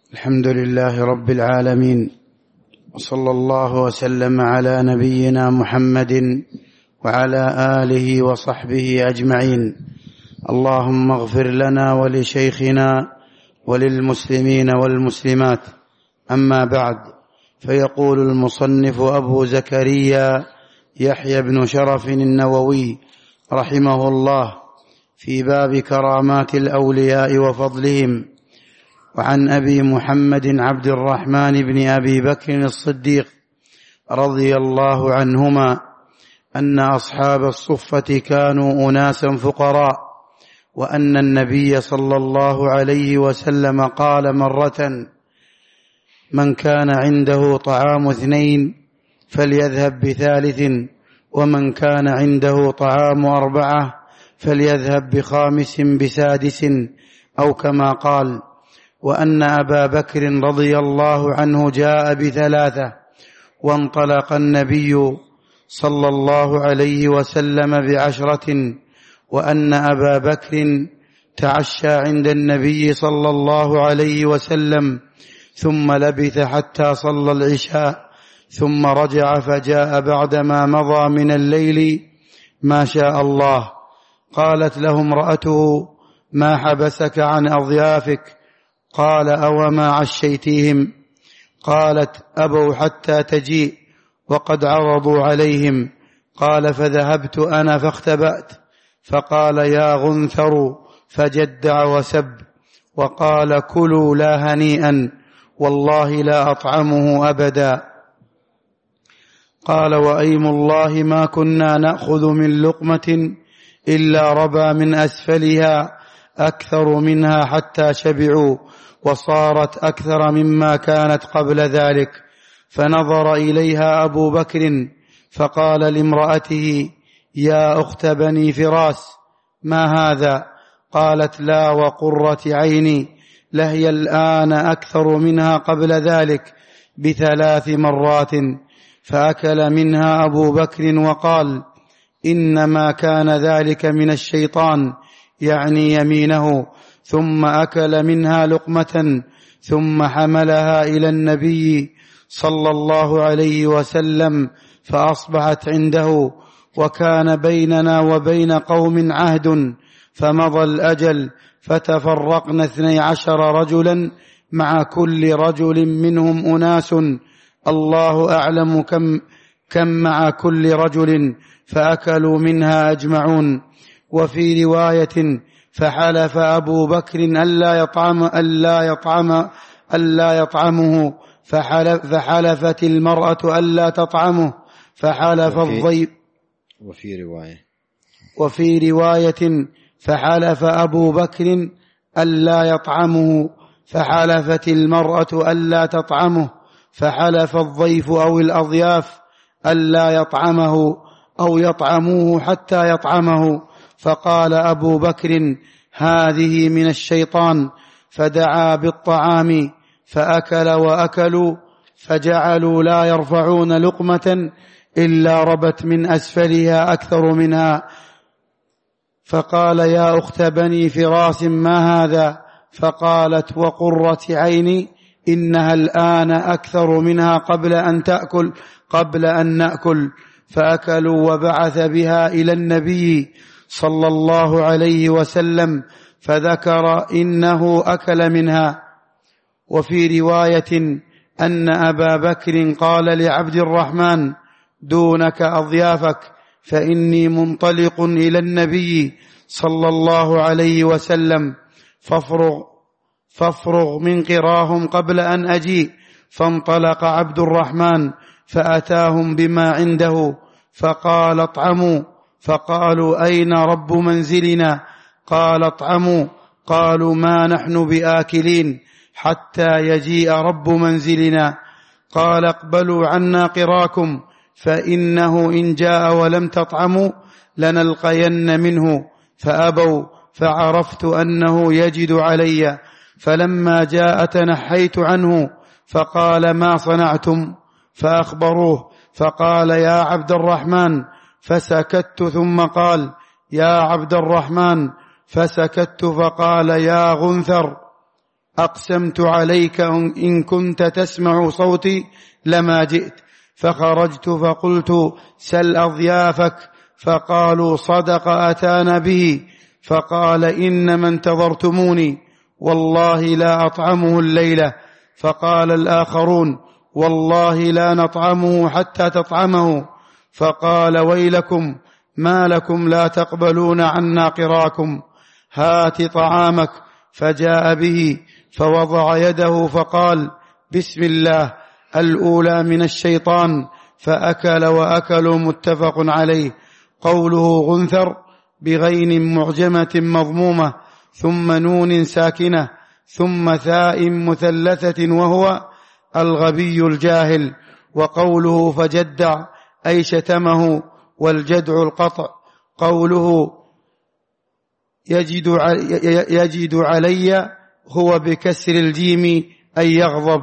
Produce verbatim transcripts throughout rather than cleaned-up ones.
الحمد لله رب العالمين، وصلى الله وسلم على نبينا محمد وعلى آله وصحبه أجمعين. اللهم اغفر لنا ولشيخنا وللمسلمين والمسلمات. أما بعد، فيقول المصنف أبو زكريا يحيى بن شرف النووي رحمه الله في باب كرامات الأولياء وفضلهم: وعن أبي محمد عبد الرحمن بن أبي بكر الصديق رضي الله عنهما أن أصحاب الصفة كانوا أناسا فقراء، وأن النبي صلى الله عليه وسلم قال مرة: من كان عنده طعام اثنين فليذهب بثالث، ومن كان عنده طعام أربعة فليذهب بخامس بسادس، أو كما قال. وأن أبا بكر رضي الله عنه جاء بثلاثة، وانطلق النبي صلى الله عليه وسلم بعشرة، وأن أبا بكر تعشى عند النبي صلى الله عليه وسلم ثم لبث حتى صلى العشاء، ثم رجع فجاء بعدما مضى من الليل ما شاء الله. قالت له امرأته: ما حبسك عن أضيافك؟ قال: أوما عشيتيهم؟ قالت: أبوا حتى تجيء وقد عرضوا عليهم. قال: فذهبت أنا فاختبأت، فقال: يا غنثر، فجدع وسب، وقال: كلوا لا هنيئا، والله لا أطعمه أبدا. قال: وأيم الله ما كنا نأخذ من لقمة إلا ربى من أسفلها أكثر منها حتى شبعوا، وصارت أكثر مما كانت قبل ذلك. فنظر إليها أبو بكر فقال لامرأته: يا أخت بني فراس، ما هذا؟ قالت: لا وقرة عيني، لهي الآن أكثر منها قبل ذلك بثلاث مرات. فأكل منها أبو بكر وقال: إنما كان ذلك من الشيطان، يعني يمينه. ثم أكل منها لقمة، ثم حملها إلى النبي صلى الله عليه وسلم فأصبحت عنده، وكان بيننا وبين قوم عهد، فمضى الأجل فتفرقنا اثني عشر رجلا، مع كل رجل منهم أناس، الله أعلم كم, كم مع كل رجل، فأكلوا منها أجمعون. وفي رواية: فحلف أبو بكر ألا يطعم ألا يطعم ألا يطعمه، فحلف فحلفت المرأة ألا تطعمه، فحلف الضيف. وفي رواية وفي رواية: فحلف أبو بكر ألا يطعمه، فحلفت المرأة ألا تطعمه، فحلف الضيف أو الأضياف ألا يطعمه أو يطعموه حتى يطعمه. فقال أبو بكر: هذه من الشيطان، فدعا بالطعام فأكل وأكلوا، فجعلوا لا يرفعون لقمة إلا ربت من أسفلها أكثر منها. فقال: يا أخت بني فراس، ما هذا؟ فقالت: وقرة عيني، إنها الآن أكثر منها قبل أن تأكل قبل أن نأكل. فأكلوا، وبعث بها إلى النبي صلى الله عليه وسلم فذكر إنه أكل منها. وفي رواية أن أبا بكر قال لعبد الرحمن: دونك أضيافك، فإني منطلق إلى النبي صلى الله عليه وسلم، فافرغ, فافرغ من قراهم قبل أن أجيء. فانطلق عبد الرحمن فأتاهم بما عنده، فقال: اطعموا. فقالوا: أين رب منزلنا؟ قال: اطعموا. قالوا: ما نحن بآكلين حتى يجيء رب منزلنا. قال: اقبلوا عنا قراكم، فإنه إن جاء ولم تطعموا لنلقين منه. فأبوا، فعرفت أنه يجد علي، فلما جاء تنحيت عنه، فقال: ما صنعتم؟ فأخبروه، فقال: يا عبد الرحمن، فسكت، ثم قال: يا عبد الرحمن، فسكت، فقال: يا غنثر. أقسمت عليك إن كنت تسمع صوتي لما جئت، فخرجت فقلت سل أضيافك، فقالوا صدق أتانا به، فقال إنما انتظرتموني والله لا أطعمه الليلة. فقال الآخرون والله لا نطعمه حتى تطعمه. فقال ويلكم ما لكم لا تقبلون عنا قراكم، هات طعامك. فجاء به فوضع يده فقال بسم الله، الأولى من الشيطان، فأكل وأكلوا. متفق عليه. قوله غنثر بغين معجمة مضمومة ثم نون ساكنة ثم ثاء مثلثة وهو الغبي الجاهل. وقوله فجدع أي شتمه، والجدع القطع. قوله يجد يجد علي هو بكسر الجيم أي يغضب.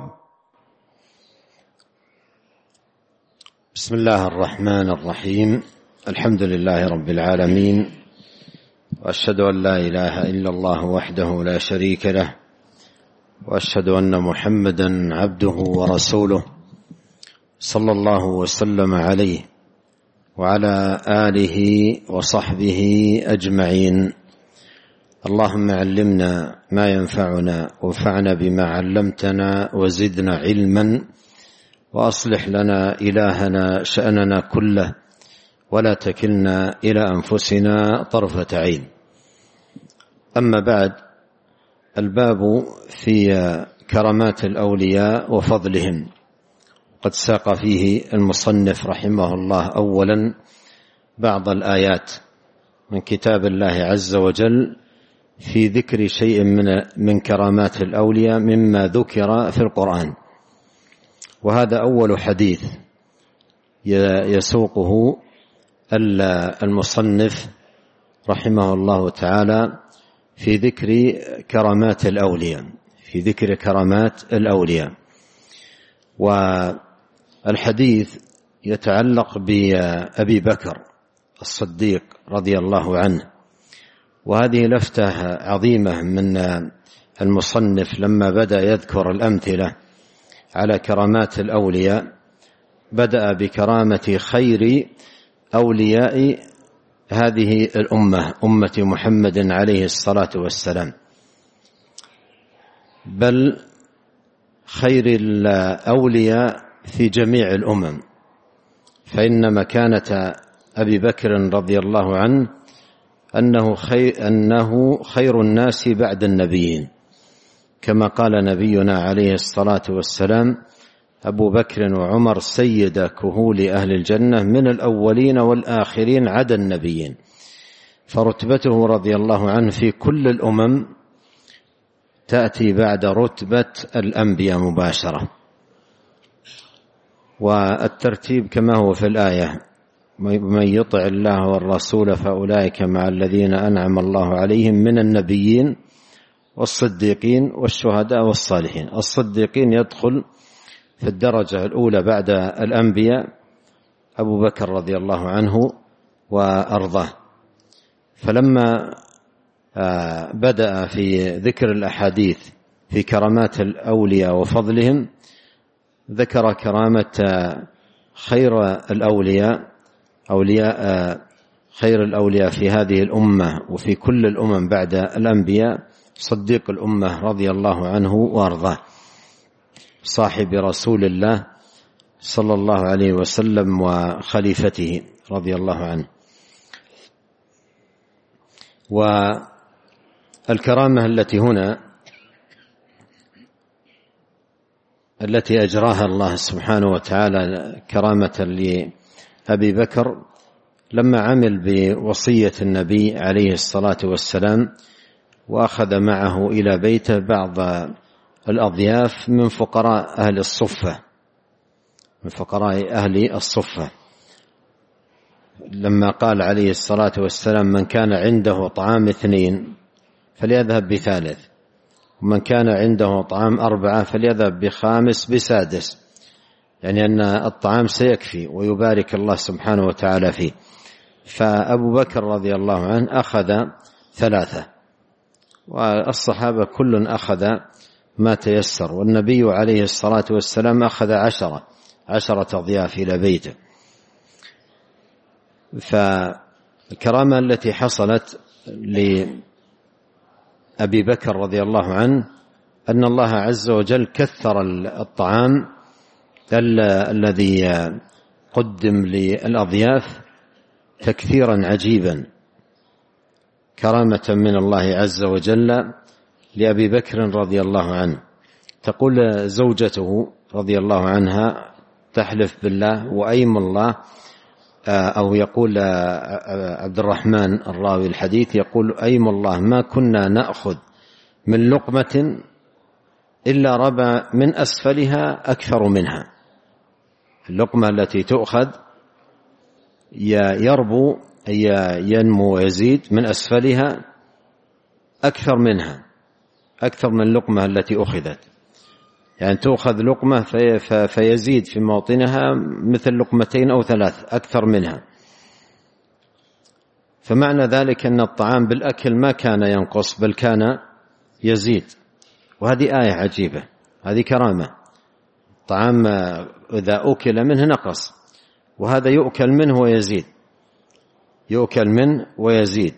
بسم الله الرحمن الرحيم. الحمد لله رب العالمين، وأشهد أن لا إله إلا الله وحده لا شريك له، وأشهد أن محمدا عبده ورسوله صلى الله وسلم عليه وعلى آله وصحبه أجمعين. اللهم علمنا ما ينفعنا وانفعنا بما علمتنا وزدنا علما، وأصلح لنا إلهنا شأننا كله، ولا تكلنا إلى أنفسنا طرفة عين. أما بعد، الباب في كرامات الأولياء وفضلهم. قد ساق فيه المصنف رحمه الله أولا بعض الآيات من كتاب الله عز وجل في ذكر شيء من من كرامات الأولياء مما ذكر في القرآن، وهذا أول حديث يسوقه المصنف رحمه الله تعالى في ذكر كرامات الأولياء في ذكر كرامات الأولياء. والحديث يتعلق بأبي بكر الصديق رضي الله عنه، وهذه لفتة عظيمة من المصنف لما بدأ يذكر الأمثلة على كرامات الأولياء. بدأ بكرامة خير أولياء هذه الأمة، أمة محمد عليه الصلاة والسلام، بل خير الأولياء في جميع الأمم. فإن مكانة أبي بكر رضي الله عنه أنه خير, أنه خير الناس بعد النبيين، كما قال نبينا عليه الصلاة والسلام أبو بكر وعمر سيد كهول أهل الجنة من الأولين والآخرين عدا النبيين. فرتبته رضي الله عنه في كل الأمم تأتي بعد رتبة الأنبياء مباشرة. والترتيب كما هو في الآية: من يطع الله والرسول فأولئك مع الذين أنعم الله عليهم من النبيين والصديقين والشهداء والصالحين. الصديقين يدخل في الدرجة الأولى بعد الأنبياء أبو بكر رضي الله عنه وأرضاه. فلما بدأ في ذكر الأحاديث في كرامات الأولياء وفضلهم، ذكر كرامة خير الأولياء أولياء خير الأولياء في هذه الأمة وفي كل الأمم بعد الأنبياء، صديق الأمة رضي الله عنه وأرضاه، صاحب رسول الله صلى الله عليه وسلم وخليفته رضي الله عنه. والكرامة التي هنا التي أجراها الله سبحانه وتعالى كرامة لأبي بكر لما عمل بوصية النبي عليه الصلاة والسلام، وأخذ معه إلى بيته بعض الأضياف من فقراء أهل الصفة من فقراء أهل الصفة لما قال عليه الصلاة والسلام: من كان عنده طعام اثنين فليذهب بثالث، ومن كان عنده طعام أربعة فليذهب بخامس بسادس، يعني أن الطعام سيكفي ويبارك الله سبحانه وتعالى فيه. فأبو بكر رضي الله عنه أخذ ثلاثة، والصحابة كل أخذ ما تيسر. والنبي عليه الصلاة والسلام أخذ عشرة عشرة أضياف إلى بيته. فالكرامة التي حصلت لأبي بكر رضي الله عنه أن الله عز وجل كثر الطعام الذي قدم للأضياف تكثيرا عجيبا، كرامة من الله عز وجل لأبي بكر رضي الله عنه. تقول زوجته رضي الله عنها تحلف بالله وأيم الله، أو يقول عبد الرحمن الراوي الحديث يقول أيم الله ما كنا نأخذ من لقمة إلا ربى من أسفلها أكثر منها. اللقمة التي تؤخذ يربو ينمو ويزيد من أسفلها أكثر منها، أكثر من اللقمة التي أخذت، يعني تأخذ لقمة في فيزيد في موطنها مثل لقمتين أو ثلاث أكثر منها. فمعنى ذلك أن الطعام بالأكل ما كان ينقص بل كان يزيد. وهذه آية عجيبة، هذه كرامة. طعام إذا أكل منه نقص، وهذا يؤكل منه ويزيد، يؤكل منه ويزيد.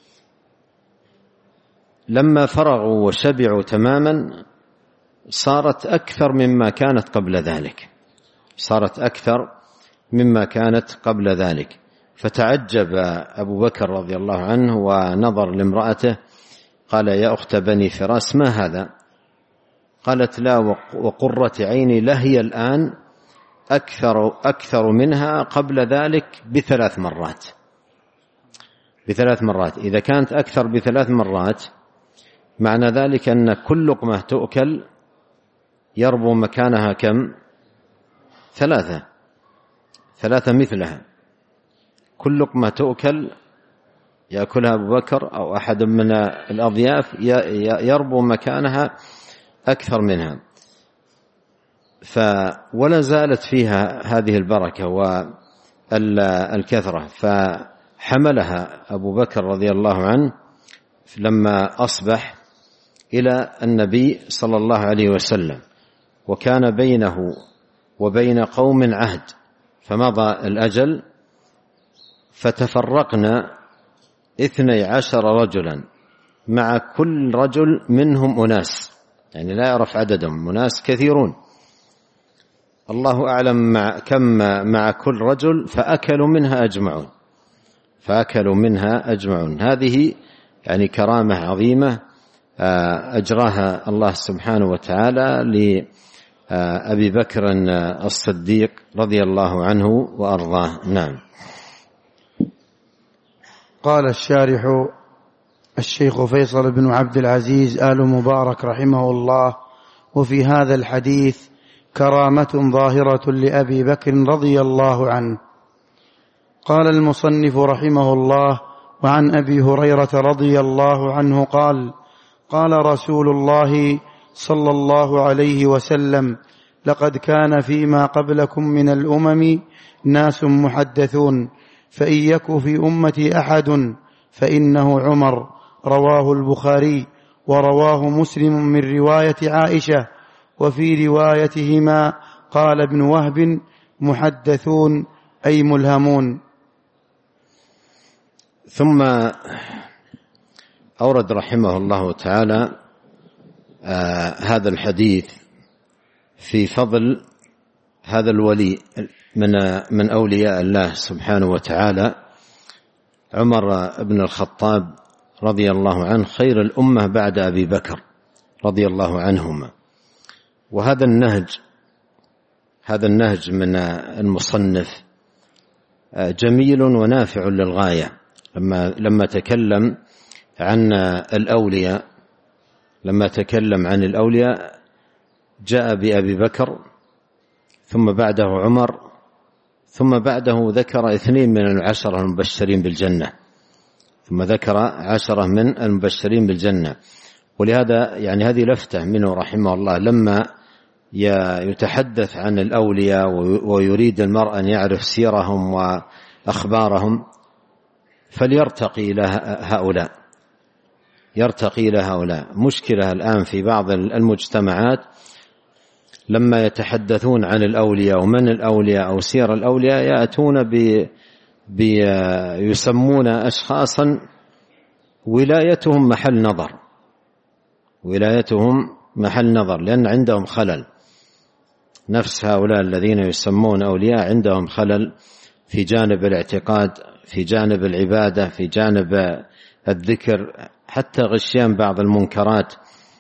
لما فرغوا وشبعوا تماما صارت أكثر مما كانت قبل ذلك، صارت أكثر مما كانت قبل ذلك. فتعجب أبو بكر رضي الله عنه ونظر لامرأته قال يا أخت بني فراس ما هذا؟ قالت لا وقرة عيني لهي الآن أكثر, أكثر منها قبل ذلك بثلاث مرات. بثلاث مرات إذا كانت أكثر بثلاث مرات معنى ذلك أن كل لقمة تؤكل يربو مكانها كم؟ ثلاثة ثلاثة مثلها. كل لقمة تؤكل يأكلها أبو بكر أو أحد من الأضياف يربو مكانها أكثر منها. ولا زالت فيها هذه البركة والكثرة. فحملها أبو بكر رضي الله عنه لما أصبح إلى النبي صلى الله عليه وسلم، وكان بينه وبين قوم عهد، فمضى الأجل فتفرقنا اثني عشر رجلا مع كل رجل منهم أناس، يعني لا يعرف عددهم، أناس كثيرون الله أعلم مع كم مع كل رجل، فأكلوا منها أجمعون فأكلوا منها أجمعون. هذه يعني كرامة عظيمة أجراها الله سبحانه وتعالى لأبي بكر الصديق رضي الله عنه وأرضاه. نعم. قال الشارح الشيخ فيصل بن عبد العزيز آل مبارك رحمه الله: وفي هذا الحديث كرامة ظاهرة لأبي بكر رضي الله عنه. قال المصنف رحمه الله: وعن أبي هريرة رضي الله عنه قال: قال رسول الله صلى الله عليه وسلم: لقد كان فيما قبلكم من الأمم ناس محدثون، فإن يك في أمتي أحد فإنه عمر. رواه البخاري ورواه مسلم من رواية عائشة. وفي روايتهما قال ابن وهب: محدثون أي ملهمون. ثم أورد رحمه الله تعالى آه هذا الحديث في فضل هذا الولي من من أولياء الله سبحانه وتعالى، عمر بن الخطاب رضي الله عنه، خير الأمة بعد أبي بكر رضي الله عنهما. وهذا النهج هذا النهج من المصنف جميل ونافع للغاية. لما لما تكلم عن الأولياء لما تكلم عن الأولياء جاء بأبي بكر، ثم بعده عمر، ثم بعده ذكر اثنين من العشرة المبشرين بالجنة ثم ذكر عشرة من المبشرين بالجنة. ولهذا يعني هذه لفتة منه رحمه الله، لما يتحدث عن الأولياء ويريد المرء أن يعرف سيرهم وأخبارهم فليرتقي إلى هؤلاء يرتقي لهؤلاء. مشكلة الآن في بعض المجتمعات لما يتحدثون عن الأولياء ومن الأولياء أو سير الأولياء يأتون ب يسمون أشخاصا ولايتهم محل نظر، ولايتهم محل نظر لأن عندهم خلل. نفس هؤلاء الذين يسمون أولياء عندهم خلل في جانب الاعتقاد، في جانب العبادة، في جانب الذكر، حتى غشيان بعض المنكرات.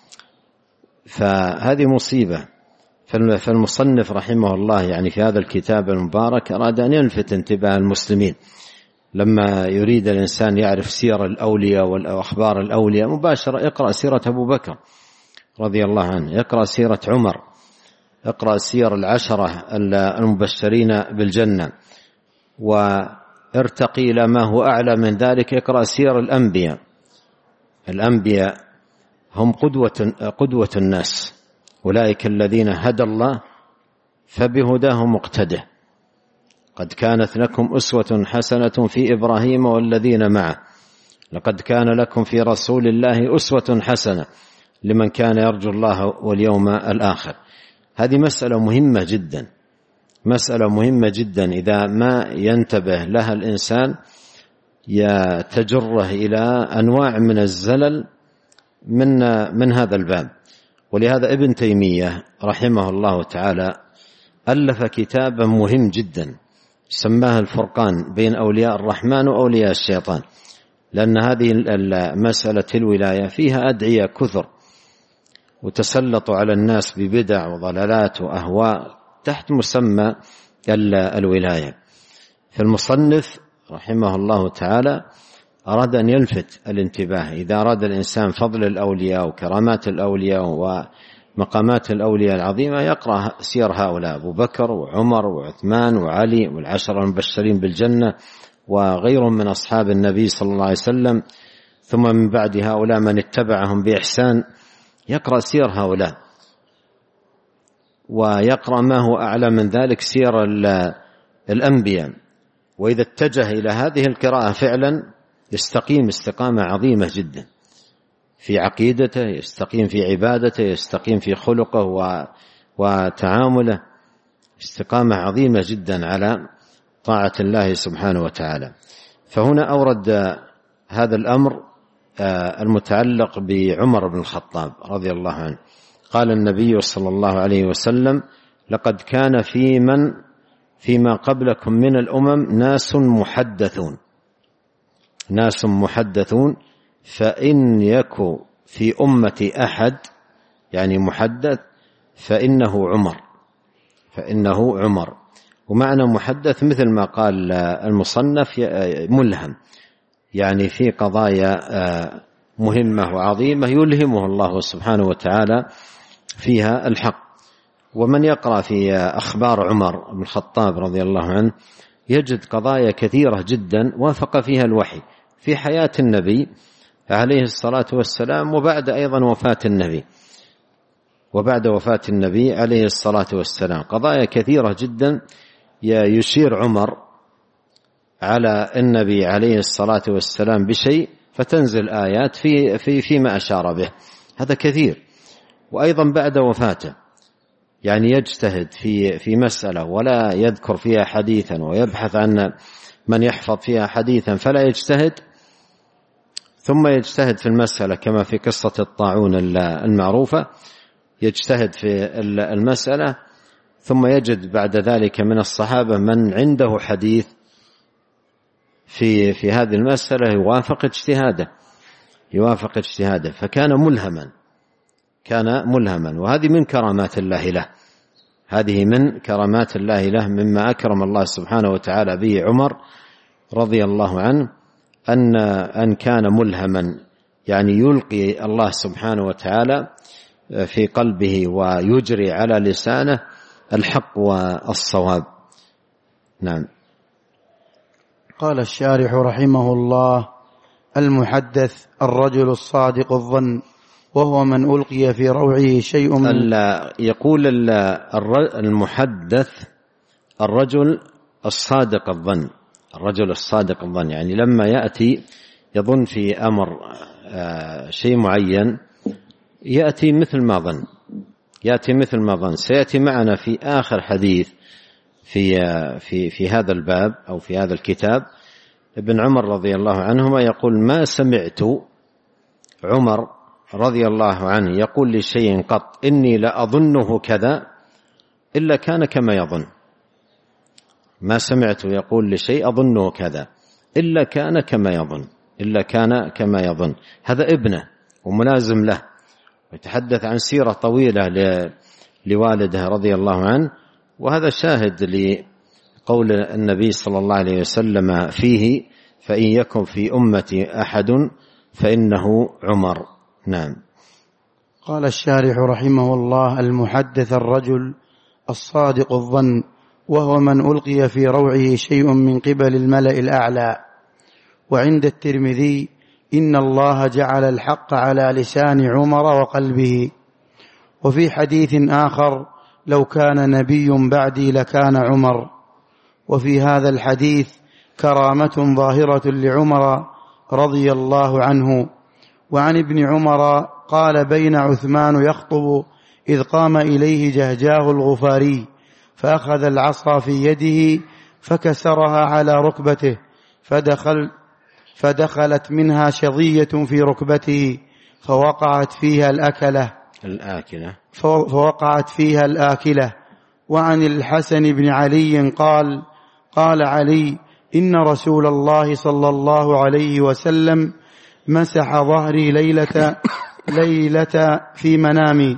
فهذه مصيبة. فالمصنف رحمه الله يعني في هذا الكتاب المبارك أراد أن يلفت انتباه المسلمين لما يريد الإنسان يعرف سير الأولياء وأخبار الأولياء مباشرة اقرأ سيرة أبو بكر رضي الله عنه، اقرأ سيرة عمر، اقرأ سير العشرة المبشرين بالجنة، وارتقي إلى ما هو أعلى من ذلك اقرأ سير الأنبياء. الأنبياء هم قدوة, قدوة الناس، أولئك الذين هدى الله فبهداه مقتده. قد كانت لكم أسوة حسنة في إبراهيم والذين معه، لقد كان لكم في رسول الله أسوة حسنة لمن كان يرجو الله واليوم الآخر. هذه مسألة مهمة جدا، مسألة مهمة جدا إذا ما ينتبه لها الإنسان يتجره إلى أنواع من الزلل من, من هذا الباب. ولهذا ابن تيمية رحمه الله تعالى ألف كتابا مهم جدا سماه الفرقان بين أولياء الرحمن وأولياء الشيطان، لأن هذه المسألة الولاية فيها أدعية كثر وتسلطوا على الناس ببدع وضلالات وأهواء تحت مسمى الولاية. فالمصنف رحمه الله تعالى أراد أن يلفت الانتباه إذا أراد الإنسان فضل الأولياء وكرامات الأولياء ومقامات الأولياء العظيمة يقرأ سير هؤلاء أبو بكر وعمر وعثمان وعلي والعشرة المبشرين بالجنة وغيرهم من أصحاب النبي صلى الله عليه وسلم، ثم من بعد هؤلاء من اتبعهم بإحسان. يقرأ سير هؤلاء ويقرأ ما هو أعلى من ذلك سير الأنبياء، وإذا اتجه إلى هذه القراءة فعلا يستقيم استقامة عظيمة جدا في عقيدته، يستقيم في عبادته، يستقيم في خلقه وتعامله، استقامة عظيمة جدا على طاعة الله سبحانه وتعالى. فهنا أورد هذا الأمر المتعلق بعمر بن الخطاب رضي الله عنه. قال النبي صلى الله عليه وسلم: لقد كان في من فيما قبلكم من الأمم ناس محدثون ناس محدثون فإن يكو في أمتي أحد يعني محدث فإنه عمر فإنه عمر ومعنى محدث مثل ما قال المصنف ملهم، يعني في قضايا مهمة وعظيمة يلهمه الله سبحانه وتعالى فيها الحق. ومن يقرأ في أخبار عمر بن الخطاب رضي الله عنه يجد قضايا كثيرة جدا وافق فيها الوحي في حياة النبي عليه الصلاة والسلام وبعد أيضا وفاة النبي وبعد وفاة النبي عليه الصلاة والسلام قضايا كثيرة جدا يشير عمر على النبي عليه الصلاة والسلام بشيء فتنزل آيات في في فيما أشار به. هذا كثير. وأيضا بعد وفاته يعني يجتهد في في مسألة ولا يذكر فيها حديثا ويبحث عن من يحفظ فيها حديثا فلا يجتهد، ثم يجتهد في المسألة كما في قصة الطاعون المعروفة، يجتهد في المسألة ثم يجد بعد ذلك من الصحابة من عنده حديث في في هذه المسألة يوافق اجتهاده يوافق اجتهاده فكان ملهما كان ملهما وهذه من كرامات الله له هذه من كرامات الله له مما أكرم الله سبحانه وتعالى به عمر رضي الله عنه أن أن كان ملهما، يعني يلقي الله سبحانه وتعالى في قلبه ويجري على لسانه الحق والصواب. نعم. قال الشارح رحمه الله: المحدث الرجل الصادق الظن، وهو من ألقي في روعه شيء من يقول المحدث الرجل الصادق الظن الرجل الصادق الظن يعني لما يأتي يظن في أمر شيء معين يأتي مثل ما ظن يأتي مثل ما ظن سيأتي معنا في آخر حديث في في في هذا الباب أو في هذا الكتاب. ابن عمر رضي الله عنهما يقول: ما سمعت عمر رضي الله عنه يقول لشيء قط إني لأظنه كذا إلا كان كما يظن. ما سمعت يقول لشيء أظنه كذا إلا كان كما يظن إلا كان كما يظن. هذا ابنه وملازم له، ويتحدث عن سيرة طويلة لوالده رضي الله عنه، وهذا شاهد لقول النبي صلى الله عليه وسلم فيه: فإن يكن في أمتي أحد فإنه عمر. نعم. قال الشارح رحمه الله: المحدث الرجل الصادق الظن، وهو من ألقي في روعه شيء من قبل الملأ الأعلى. وعند الترمذي: إن الله جعل الحق على لسان عمر وقلبه. وفي حديث آخر: لو كان نبي بعدي لكان عمر. وفي هذا الحديث كرامة ظاهرة لعمر رضي الله عنه. وعن ابن عمر قال: بين عثمان يخطب إذ قام إليه جهجاه الغفاري فأخذ العصا في يده فكسرها على ركبته، فدخل فدخلت منها شظية في ركبته فوقعت فيها الأكلة الآكلة فوقعت فيها الآكلة. وعن الحسن بن علي قال: قال علي: إن رسول الله صلى الله عليه وسلم مسح ظهري ليلة ليلة في منامي،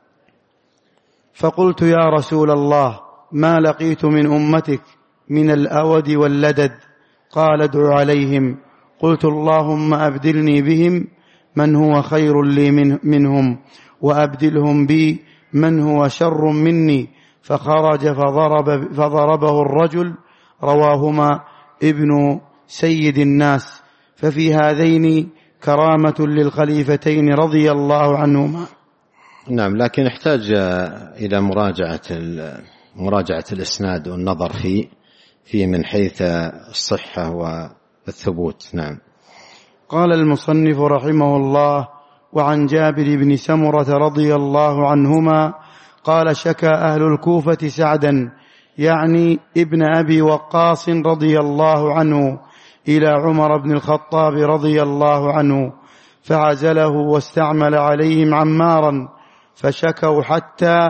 فقلت: يا رسول الله، ما لقيت من أمتك من الأود واللدد؟ قال: ادع عليهم. قلت: اللهم أبدلني بهم من هو خير لي منهم، وأبدلهم بي من هو شر مني. فخرج فضرب فضربه الرجل. رواهما ابن سيد الناس. ففي هذين كرامة للخليفتين رضي الله عنهما. نعم، لكن يحتاج إلى مراجعة مراجعة الإسناد والنظر فيه فيه من حيث الصحة والثبوت. نعم. قال المصنف رحمه الله: وعن جابر بن سمرة رضي الله عنهما قال: شكى أهل الكوفة سعدا، يعني ابن أبي وقاص رضي الله عنه، إلى عمر بن الخطاب رضي الله عنه، فعزله واستعمل عليهم عمارا، فشكوا حتى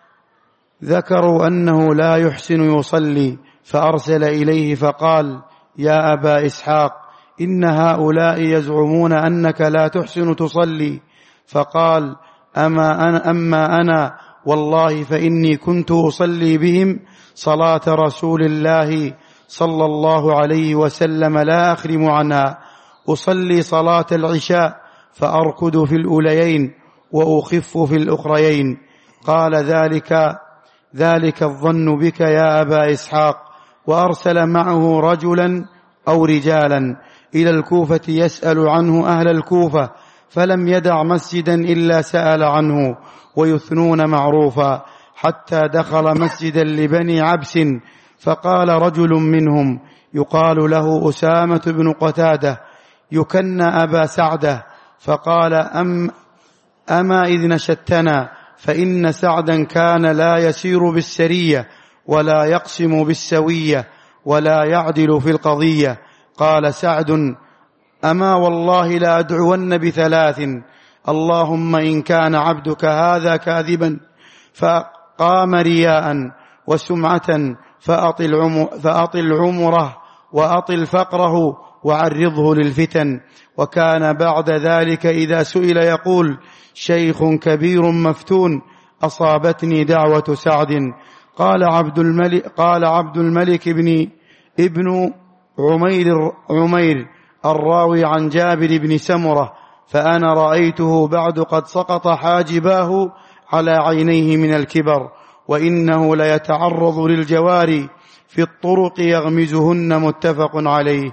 ذكروا أنه لا يحسن يصلي، فأرسل إليه فقال: يا أبا إسحاق، إن هؤلاء يزعمون أنك لا تحسن تصلي. فقال: أما أنا, أما أنا والله فإني كنت أصلي بهم صلاة رسول الله صلى الله عليه وسلم لا أخرم عنها، أصلي صلاة العشاء فأركض في الأوليين وأخف في الأخريين. قال: ذلك ذلك الظن بك يا أبا إسحاق. وأرسل معه رجلا أو رجالا إلى الكوفة يسأل عنه أهل الكوفة، فلم يدع مسجدا إلا سأل عنه ويثنون معروفا، حتى دخل مسجدا لبني عبس، فقال رجل منهم يقال له أسامة بن قتادة يكن أبا سعدة، فقال: أم أما إذ نشدتنا، فإن سعدا كان لا يسير بالسرية ولا يقسم بالسوية ولا يعدل في القضية. قال سعد: أما والله لا أدعون بثلاث، اللهم إن كان عبدك هذا كاذبا فقام رياء وسمعة فأطل, عمر فأطل عمره وأطل فقره وعرضه للفتن. وكان بعد ذلك إذا سئل يقول: شيخ كبير مفتون أصابتني دعوة سعد. قال عبد الملك, قال عبد الملك بن ابن عمير, عمير الراوي عن جابر بن سمرة: فأنا رأيته بعد قد سقط حاجباه على عينيه من الكبر، وإنه ليتعرض للجواري في الطرق يغمزهن. متفق عليه.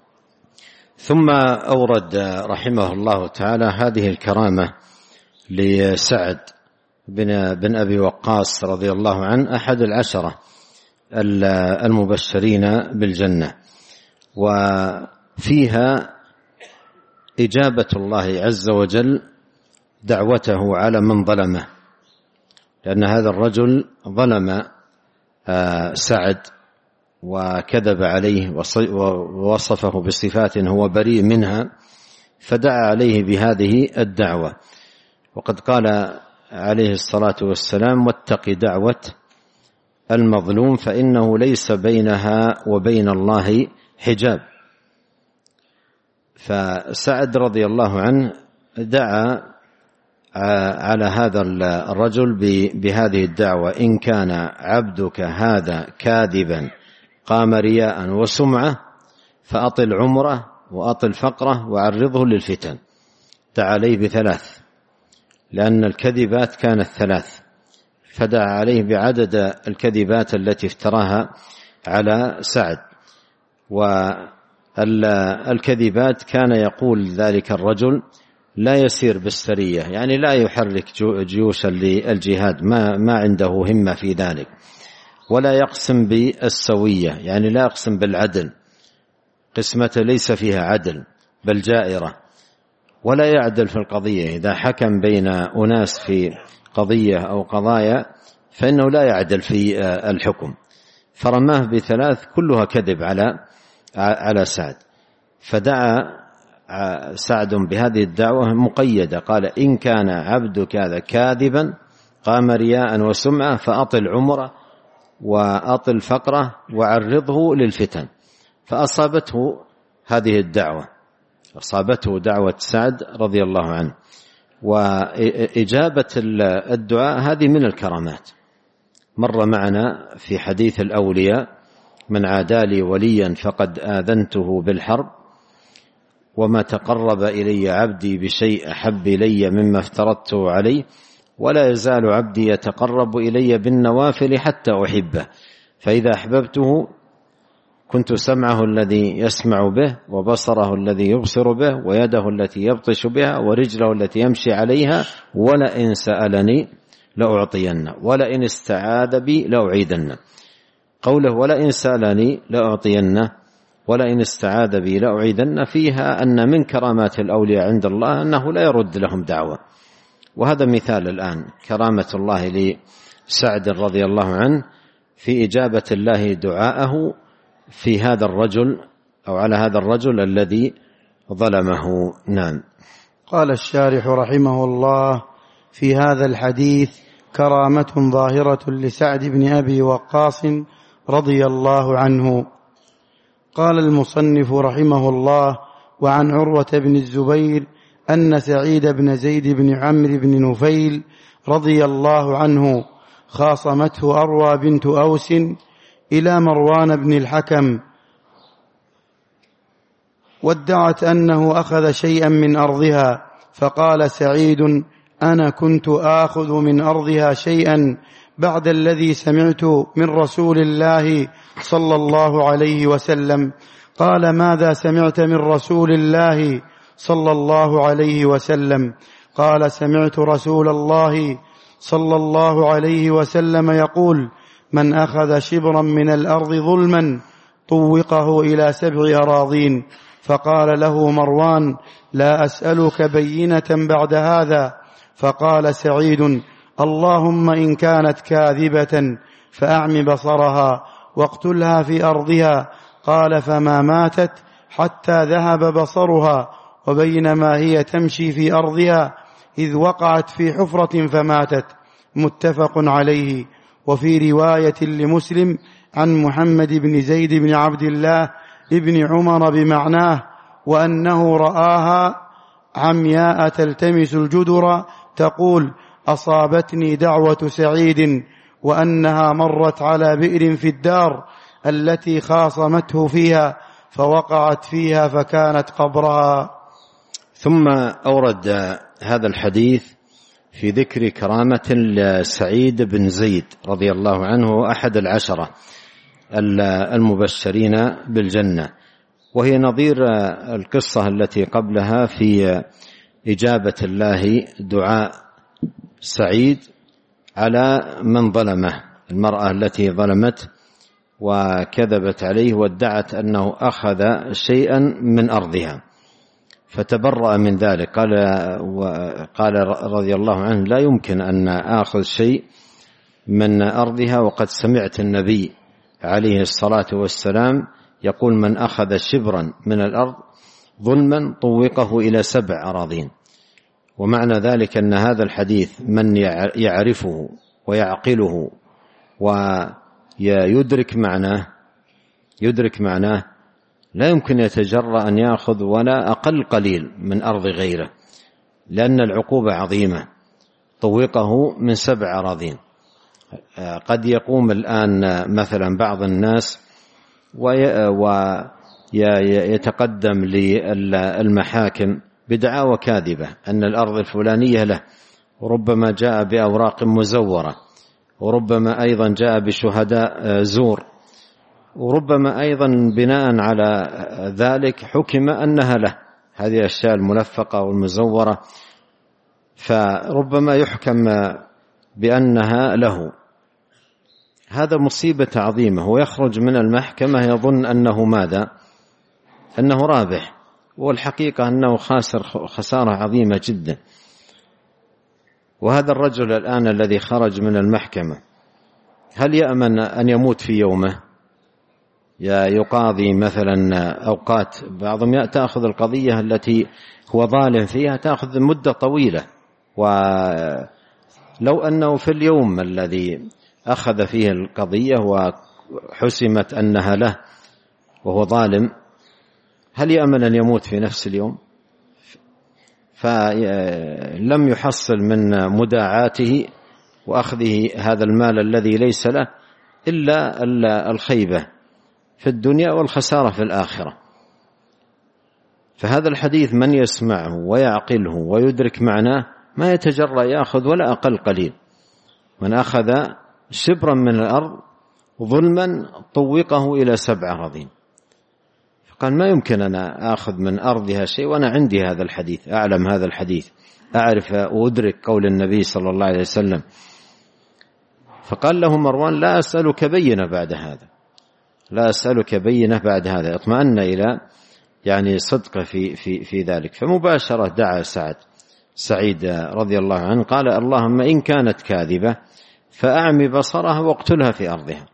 ثم أورد رحمه الله تعالى هذه الكرامة لسعد بن, بن أبي وقاص رضي الله عنه، أحد العشرة المبشرين بالجنة، وفيها إجابة الله عز وجل دعوته على من ظلمه، لأن هذا الرجل ظلم سعد وكذب عليه ووصفه بصفات هو بريء منها، فدعا عليه بهذه الدعوة. وقد قال عليه الصلاة والسلام: واتق دعوة المظلوم فإنه ليس بينها وبين الله حجاب. فسعد رضي الله عنه دعا على هذا الرجل بهذه الدعوة: إن كان عبدك هذا كاذبا قام رياء وسمعة فأطل عمره وأطل فقره وعرضه للفتن. دعا عليه بثلاث، لأن الكذبات كانت ثلاث، فدعا عليه بعدد الكذبات التي افتراها على سعد. والكذبات كان يقول ذلك الرجل: لا يسير بالسرية، يعني لا يحرك جيوشا للجهاد، ما, ما عنده همة في ذلك. ولا يقسم بالسوية، يعني لا يقسم بالعدل، قسمة ليس فيها عدل بل جائرة. ولا يعدل في القضية، إذا حكم بين أناس في قضية أو قضايا فإنه لا يعدل في الحكم. فرماه بثلاث كلها كذب على على سعد. فدعا سعد بهذه الدعوة مقيدة، قال: إن كان عبدك هذا كاذبا قام رياء وسمعة فأطل عمره وأطل فقره وعرضه للفتن. فأصابته هذه الدعوة، أصابته دعوة سعد رضي الله عنه. وإجابة الدعاء هذه من الكرامات. مر معنا في حديث الأولياء: من عادى لي وليا فقد آذنته بالحرب، وما تقرب إلي عبدي بشيء أحب إلي مما افترضته عليه، ولا يزال عبدي يتقرب إلي بالنوافل حتى أحبه، فإذا أحببته كنت سمعه الذي يسمع به، وبصره الذي يبصر به، ويده التي يبطش بها، ورجله التي يمشي عليها، ولئن سألني لأعطينه، ولئن استعاذ بي لأعيذنه. قوله ولئن سألني لأعطينه ولئن استعاذ بي لأعيذنه فيها أن من كرامات الأولياء عند الله أنه لا يرد لهم دعوة. وهذا مثال الآن كرامة الله لسعد رضي الله عنه في إجابة الله دعاءه في هذا الرجل أو على هذا الرجل الذي ظلمه. نعم. قال الشارح رحمه الله: في هذا الحديث كرامة ظاهرة لسعد بن أبي وقاص رضي الله عنه. قال المصنف رحمه الله: وعن عروة بن الزبير أن سعيد بن زيد بن عمرو بن نفيل رضي الله عنه خاصمته أروى بنت أوس إلى مروان بن الحكم، وادعت أنه أخذ شيئا من أرضها، فقال سعيد: أنا كنت آخذ من أرضها شيئا بعد الذي سمعت من رسول الله صلى الله عليه وسلم. قال: ماذا سمعت من رسول الله صلى الله عليه وسلم؟ قال: سمعت رسول الله صلى الله عليه وسلم يقول: من أخذ شبرا من الأرض ظلما طوقه إلى سبع أراضين. فقال له مروان: لا أسألك بينة بعد هذا. فقال سعيد: اللهم إن كانت كاذبة فأعم بصرها واقتلها في أرضها. قال: فما ماتت حتى ذهب بصرها، وبينما هي تمشي في أرضها إذ وقعت في حفرة فماتت. متفق عليه. وفي رواية لمسلم عن محمد بن زيد بن عبد الله ابن عمر بمعناه: وأنه رآها عمياء تلتمس الجدر تقول: أصابتني دعوة سعيد، وأنها مرت على بئر في الدار التي خاصمته فيها فوقعت فيها فكانت قبرها. ثم أورد هذا الحديث في ذكر كرامة لسعيد بن زيد رضي الله عنه أحد العشرة المبشرين بالجنة، وهي نظير القصة التي قبلها في إجابة الله دعاء سعيد على من ظلمه، المرأة التي ظلمت وكذبت عليه وادعت أنه أخذ شيئا من أرضها. فتبرأ من ذلك. قال وقال رضي الله عنه: لا يمكن أن آخذ شيء من أرضها وقد سمعت النبي عليه الصلاة والسلام يقول: من أخذ شبرا من الأرض ظلما طوقه إلى سبع أراضين. ومعنى ذلك أن هذا الحديث من يعرفه ويعقله ويدرك معناه يدرك معناه لا يمكن يتجرأ أن يأخذ ولا أقل قليل من أرض غيره، لأن العقوبة عظيمة، طوقه من سبع أراضين. قد يقوم الآن مثلا بعض الناس ويتقدم للمحاكم بدعاوى كاذبة أن الأرض الفلانية له، وربما جاء بأوراق مزورة، وربما أيضا جاء بشهداء زور، وربما أيضا بناء على ذلك حكم أنها له، هذه الأشياء الملفقة والمزورة، فربما يحكم بأنها له. هذا مصيبة عظيمة، ويخرج من المحكمة يظن أنه ماذا؟ أنه رابح، والحقيقة أنه خاسر خسارة عظيمة جدا. وهذا الرجل الآن الذي خرج من المحكمة هل يأمن أن يموت في يومه؟ يقاضي مثلا أوقات، بعضهم تأخذ القضية التي هو ظالم فيها تأخذ مدة طويلة، ولو أنه في اليوم الذي أخذ فيه القضية وحسمت أنها له وهو ظالم، هل يأمن أن يموت في نفس اليوم؟ فلم يحصل من مداعاته وأخذه هذا المال الذي ليس له إلا الخيبة في الدنيا والخسارة في الآخرة. فهذا الحديث من يسمعه ويعقله ويدرك معناه ما يتجرأ يأخذ ولا أقل قليل. من أخذ شبرا من الأرض ظلما طوقه إلى سبع أراضين. فقال: ما يمكن أنا أخذ من أرضها شيء وأنا عندي هذا الحديث، أعلم هذا الحديث، أعرف وأدرك قول النبي صلى الله عليه وسلم. فقال له مروان: لا أسألك بينة بعد هذا، لا أسألك بينة بعد هذا. اطمأن إلى يعني صدق في, في, في ذلك. فمباشرة دعا سعد سعيد رضي الله عنه قال: اللهم إن كانت كاذبة فأعمي بصرها واقتلها في أرضها.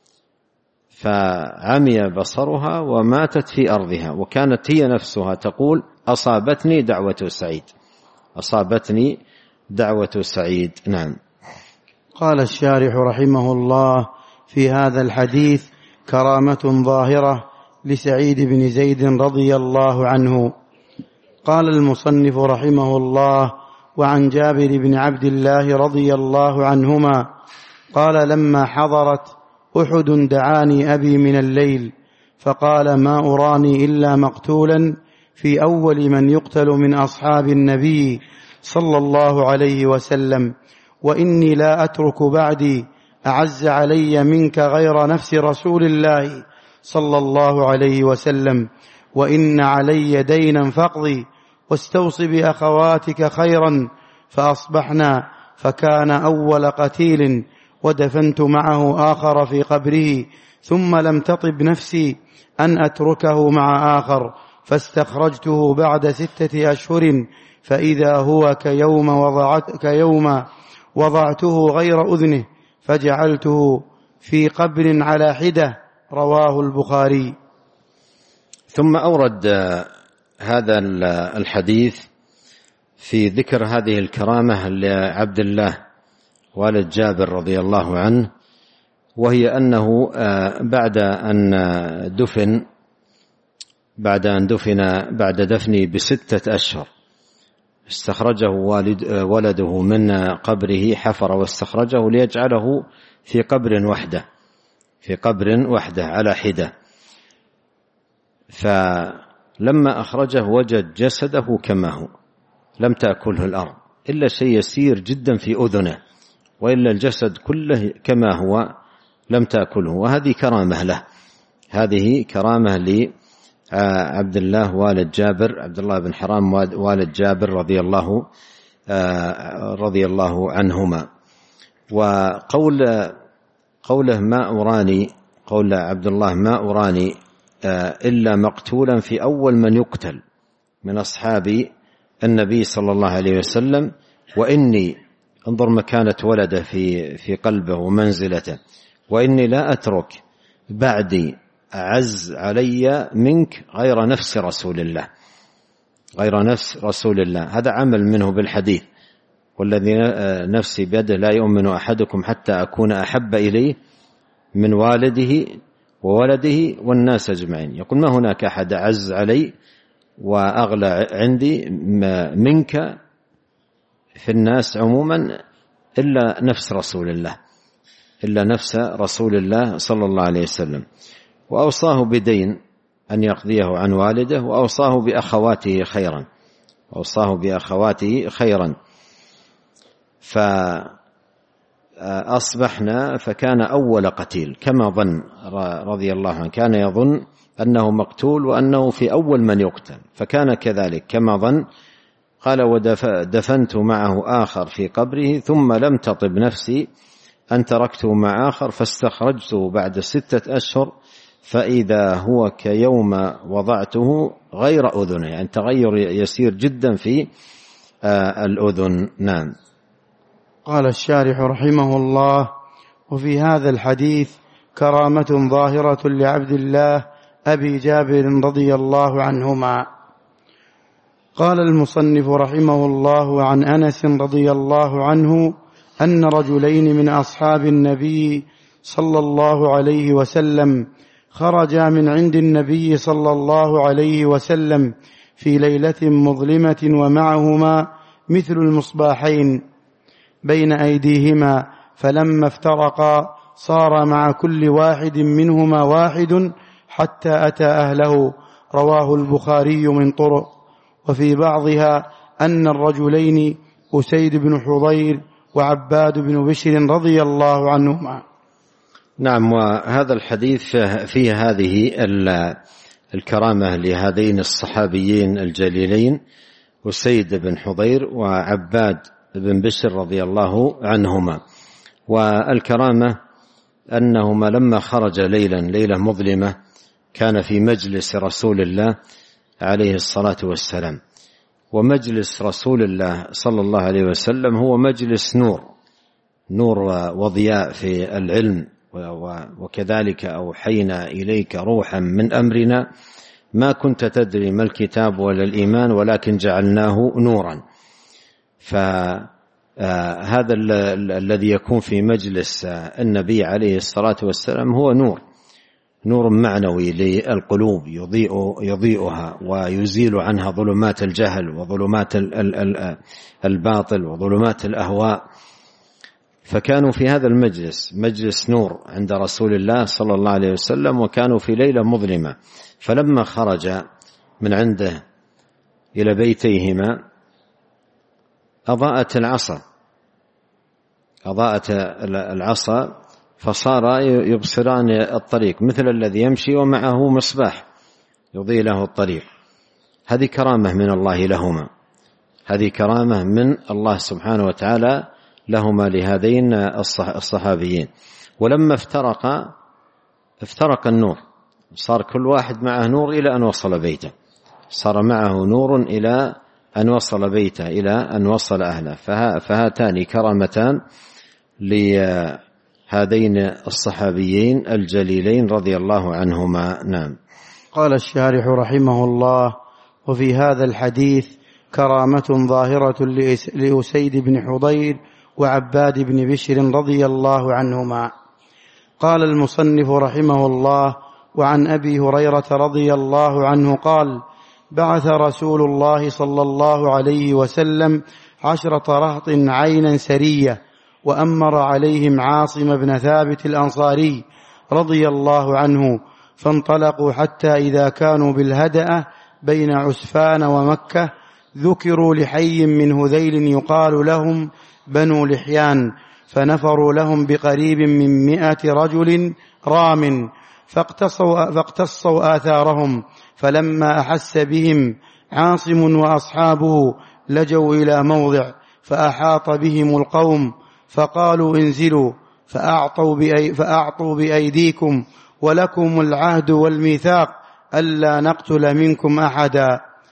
فعمي بصرها وماتت في أرضها، وكانت هي نفسها تقول: أصابتني دعوة سعيد، أصابتني دعوة سعيد. نعم. قال الشارح رحمه الله: في هذا الحديث كرامة ظاهرة لسعيد بن زيد رضي الله عنه. قال المصنف رحمه الله: وعن جابر بن عبد الله رضي الله عنهما قال: لما حضرت أحد دعاني أبي من الليل فقال: ما أراني إلا مقتولا في أول من يقتل من أصحاب النبي صلى الله عليه وسلم، وإني لا أترك بعدي أعز علي منك غير نفس رسول الله صلى الله عليه وسلم، وإن علي دينا فاقضي، واستوص بأخواتك خيرا. فأصبحنا فكان أول قتيل، ودفنت معه آخر في قبره، ثم لم تطب نفسي أن أتركه مع آخر، فاستخرجته بعد ستة أشهر فإذا هو كيوم, وضعت كيوم وضعته غير أذنه، فجعلته في قبر على حدة. رواه البخاري. ثم أورد هذا الحديث في ذكر هذه الكرامة لعبد الله والد جابر رضي الله عنه، وهي أنه بعد أن دفن بعد أن دفن بعد دفنه بستة أشهر استخرجه والد ولده من قبره، حفر واستخرجه ليجعله في قبر وحده في قبر وحده على حدة. فلما أخرجه وجد جسده كما هو، لم تأكله الأرض إلا شيء يسير جدا في أذنه، وإلا الجسد كله كما هو لم تأكله. وهذه كرامة له، هذه كرامة لعبد الله والد جابر، عبد الله بن حرام والد جابر رضي الله رضي الله عنهما. وقول قوله ما أراني، قول عبد الله ما أراني إلا مقتولا في أول من يقتل من أصحاب النبي صلى الله عليه وسلم، وإني انظر مكانة ولده في في قلبه ومنزلته، وإني لا أترك بعدي أعز علي منك غير نفس رسول الله، غير نفس رسول الله. هذا عمل منه بالحديث: والذي نفسي بيده لا يؤمن أحدكم حتى أكون أحب إليه من والده وولده والناس أجمعين. يقول ما هناك أحد أعز علي وأغلى عندي منك في الناس عموما إلا نفس رسول الله، إلا نفس رسول الله صلى الله عليه وسلم. وأوصاه بدين أن يقضيه عن والده، وأوصاه بأخواته خيرا، أوصاه بأخواته خيرا. فأصبحنا فكان أول قتيل كما ظن رضي الله عنه، كان يظن أنه مقتول وأنه في أول من يقتل، فكان كذلك كما ظن. قال: ودفنت معه آخر في قبره ثم لم تطب نفسي أن تركته مع آخر، فاستخرجته بعد ستة أشهر فإذا هو كيوم وضعته غير أذنه، يعني تغير يسير جدا في الأذن. نعم. قال الشارح رحمه الله: وفي هذا الحديث كرامة ظاهرة لعبد الله أبي جابر رضي الله عنهما. قال المصنف رحمه الله: عن أنس رضي الله عنه أن رجلين من أصحاب النبي صلى الله عليه وسلم خرجا من عند النبي صلى الله عليه وسلم في ليلة مظلمة ومعهما مثل المصباحين بين أيديهما، فلما افترقا صار مع كل واحد منهما واحد حتى أتى أهله. رواه البخاري من طرق. وفي بعضها أن الرجلين أسيد بن حضير وعباد بن بشر رضي الله عنهما. نعم. وهذا الحديث فيه هذه الكرامة لهذين الصحابيين الجليلين أسيد بن حضير وعباد بن بشر رضي الله عنهما. والكرامة أنهما لما خرج ليلا ليلة مظلمة كان في مجلس رسول الله عليه الصلاة والسلام، ومجلس رسول الله صلى الله عليه وسلم هو مجلس نور، نور وضياء في العلم. وكذلك أوحينا إليك روحا من أمرنا ما كنت تدري ما الكتاب ولا الإيمان ولكن جعلناه نورا. فهذا الذي يكون في مجلس النبي عليه الصلاة والسلام هو نور، نور معنوي للقلوب يضيء يضيئها ويزيل عنها ظلمات الجهل وظلمات الباطل وظلمات الأهواء. فكانوا في هذا المجلس مجلس نور عند رسول الله صلى الله عليه وسلم، وكانوا في ليلة مظلمة. فلما خرج من عنده إلى بيتيهما أضاءت العصا أضاءت العصا فصار يبصران الطريق مثل الذي يمشي ومعه مصباح يضيء له الطريق. هذه كرامة من الله لهما، هذه كرامة من الله سبحانه وتعالى لهما لهذين الصحابيين. ولما افترق افترق النور، صار كل واحد معه نور إلى أن وصل بيته، صار معه نور إلى أن وصل بيته، إلى أن وصل أهله. فهاتان كرامتان لهذين الصحابيين الجليلين رضي الله عنهما. نعم. قال الشارح رحمه الله: وفي هذا الحديث كرامة ظاهرة لأسيد بن حضير وعباد بن بشر رضي الله عنهما. قال المصنف رحمه الله: وعن أبي هريرة رضي الله عنه قال: بعث رسول الله صلى الله عليه وسلم عشرة رهط عينا سرية، وأمر عليهم عاصم بن ثابت الأنصاري رضي الله عنه، فانطلقوا حتى إذا كانوا بالهدأة بين عسفان ومكة ذكروا لحي من هذيل يقال لهم بنو لحيان، فنفروا لهم بقريب من مئة رجل رام، فاقتصوا, فاقتصوا آثارهم. فلما أحس بهم عاصم وأصحابه لجوا إلى موضع فأحاط بهم القوم، فقالوا: انزلوا فأعطوا, بأي فأعطوا بأيديكم، ولكم العهد والميثاق ألا نقتل منكم أحدا.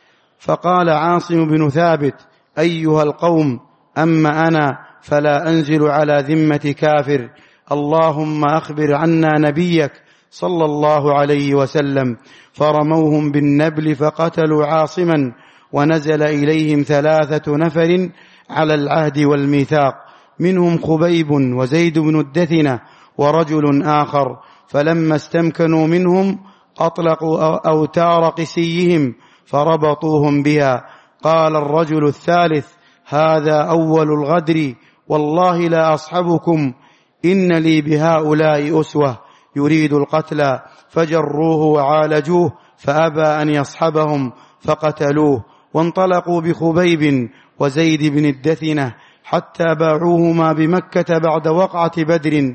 فقال عاصم بن ثابت: أيها القوم، أما أنا فلا أنزل على ذمة كافر، اللهم أخبر عنا نبيك صلى الله عليه وسلم. فرموهم بالنبل فقتلوا عاصما، ونزل إليهم ثلاثة نفر على العهد والميثاق، منهم خبيب وزيد بن الدثنة ورجل آخر، فلما استمكنوا منهم أطلقوا أوتار قسيهم فربطوهم بها. قال الرجل الثالث: هذا أول الغدر، والله لا أصحبكم، إن لي بهؤلاء أسوة، يريد القتل. فجروه وعالجوه فأبى أن يصحبهم فقتلوه، وانطلقوا بخبيب وزيد بن الدثنة حتى باعوهما بمكة بعد وقعة بدر.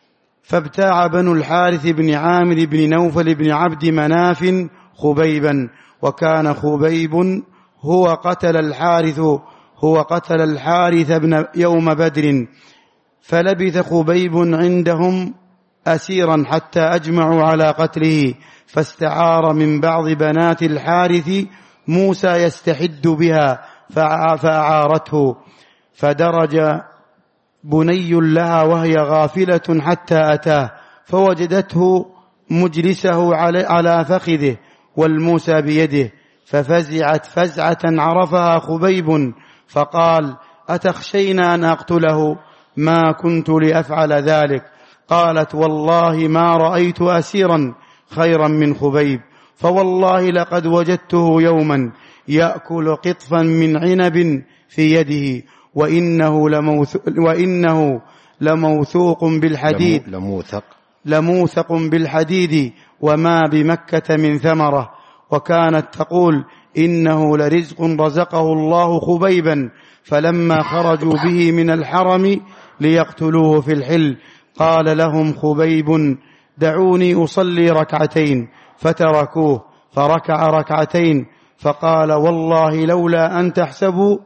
فابتاع بنو الحارث بن عامر بن نوفل بن عبد مناف خبيبا، وكان خبيب هو قتل الحارث هو قتل الحارث بن يوم بدر. فلبث خبيب عندهم أسيرا حتى أجمعوا على قتله، فاستعار من بعض بنات الحارث موسى يستحد بها فأعارته، فدرج بني لها وهي غافلة حتى أتاه، فوجدته مجلسه على فخذه والموسى بيده، ففزعت فزعة عرفها خبيب، فقال: أتخشين أن أقتله؟ ما كنت لأفعل ذلك. قالت: والله ما رأيت أسيرا خيرا من خبيب، فوالله لقد وجدته يوما يأكل قطفا من عنب في يده، وإنه, لموث وإنه لموثوق بالحديد لموثق لموثق بالحديد وما بمكة من ثمرة. وكانت تقول: إنه لرزق رزقه الله خبيبا. فلما خرجوا به من الحرم ليقتلوه في الحل قال لهم خبيب: دعوني أصلي ركعتين، فتركوه فركع ركعتين، فقال: والله لولا أن تحسبوا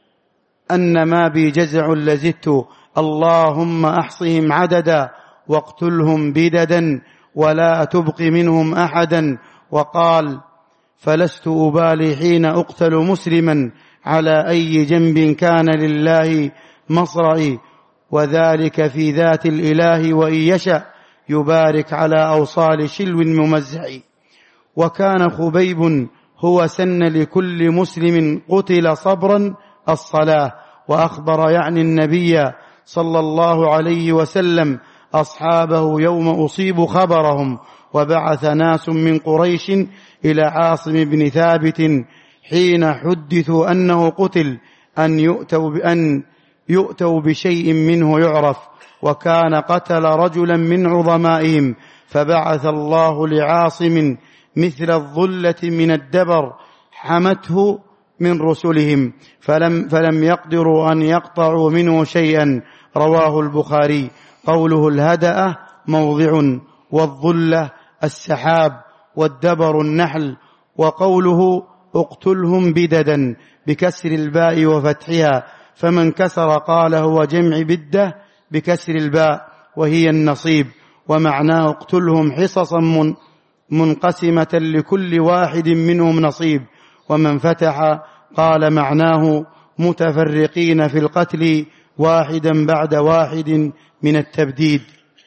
أن ما بي جزع لزدت، اللهم أحصهم عددا واقتلهم بددا ولا تبق منهم أحدا. وقال: فلست أبالي حين أقتل مسلما على أي جنب كان لله مصرعي، وذلك في ذات الإله، وإن يشأ يبارك على أوصال شلو ممزع. وكان خبيب هو سن لكل مسلم قتل صبرا الصلاة. وأخبر يعني النبي صلى الله عليه وسلم أصحابه يوم أصيبوا خبرهم، وبعث ناس من قريش إلى عاصم بن ثابت حين حدثوا أنه قتل أن يؤتوا بأن يؤتوا بشيء منه يعرف، وكان قتل رجلا من عظمائهم، فبعث الله لعاصم مثل الظلة من الدبر حمته من رسلهم، فلم, فلم يقدروا أن يقطعوا منه شيئا. رواه البخاري. قوله الهدأ موضع، والظلة السحاب، والدبر النحل. وقوله اقتلهم بددا بكسر الباء وفتحها، فمن كسر قال هو جمع بدة بكسر الباء وهي النصيب، ومعناه اقتلهم حصصا من منقسمة لكل واحد منهم نصيب. ومن فتح قال معناه متفرقين في القتل واحدا بعد واحد من التبديد.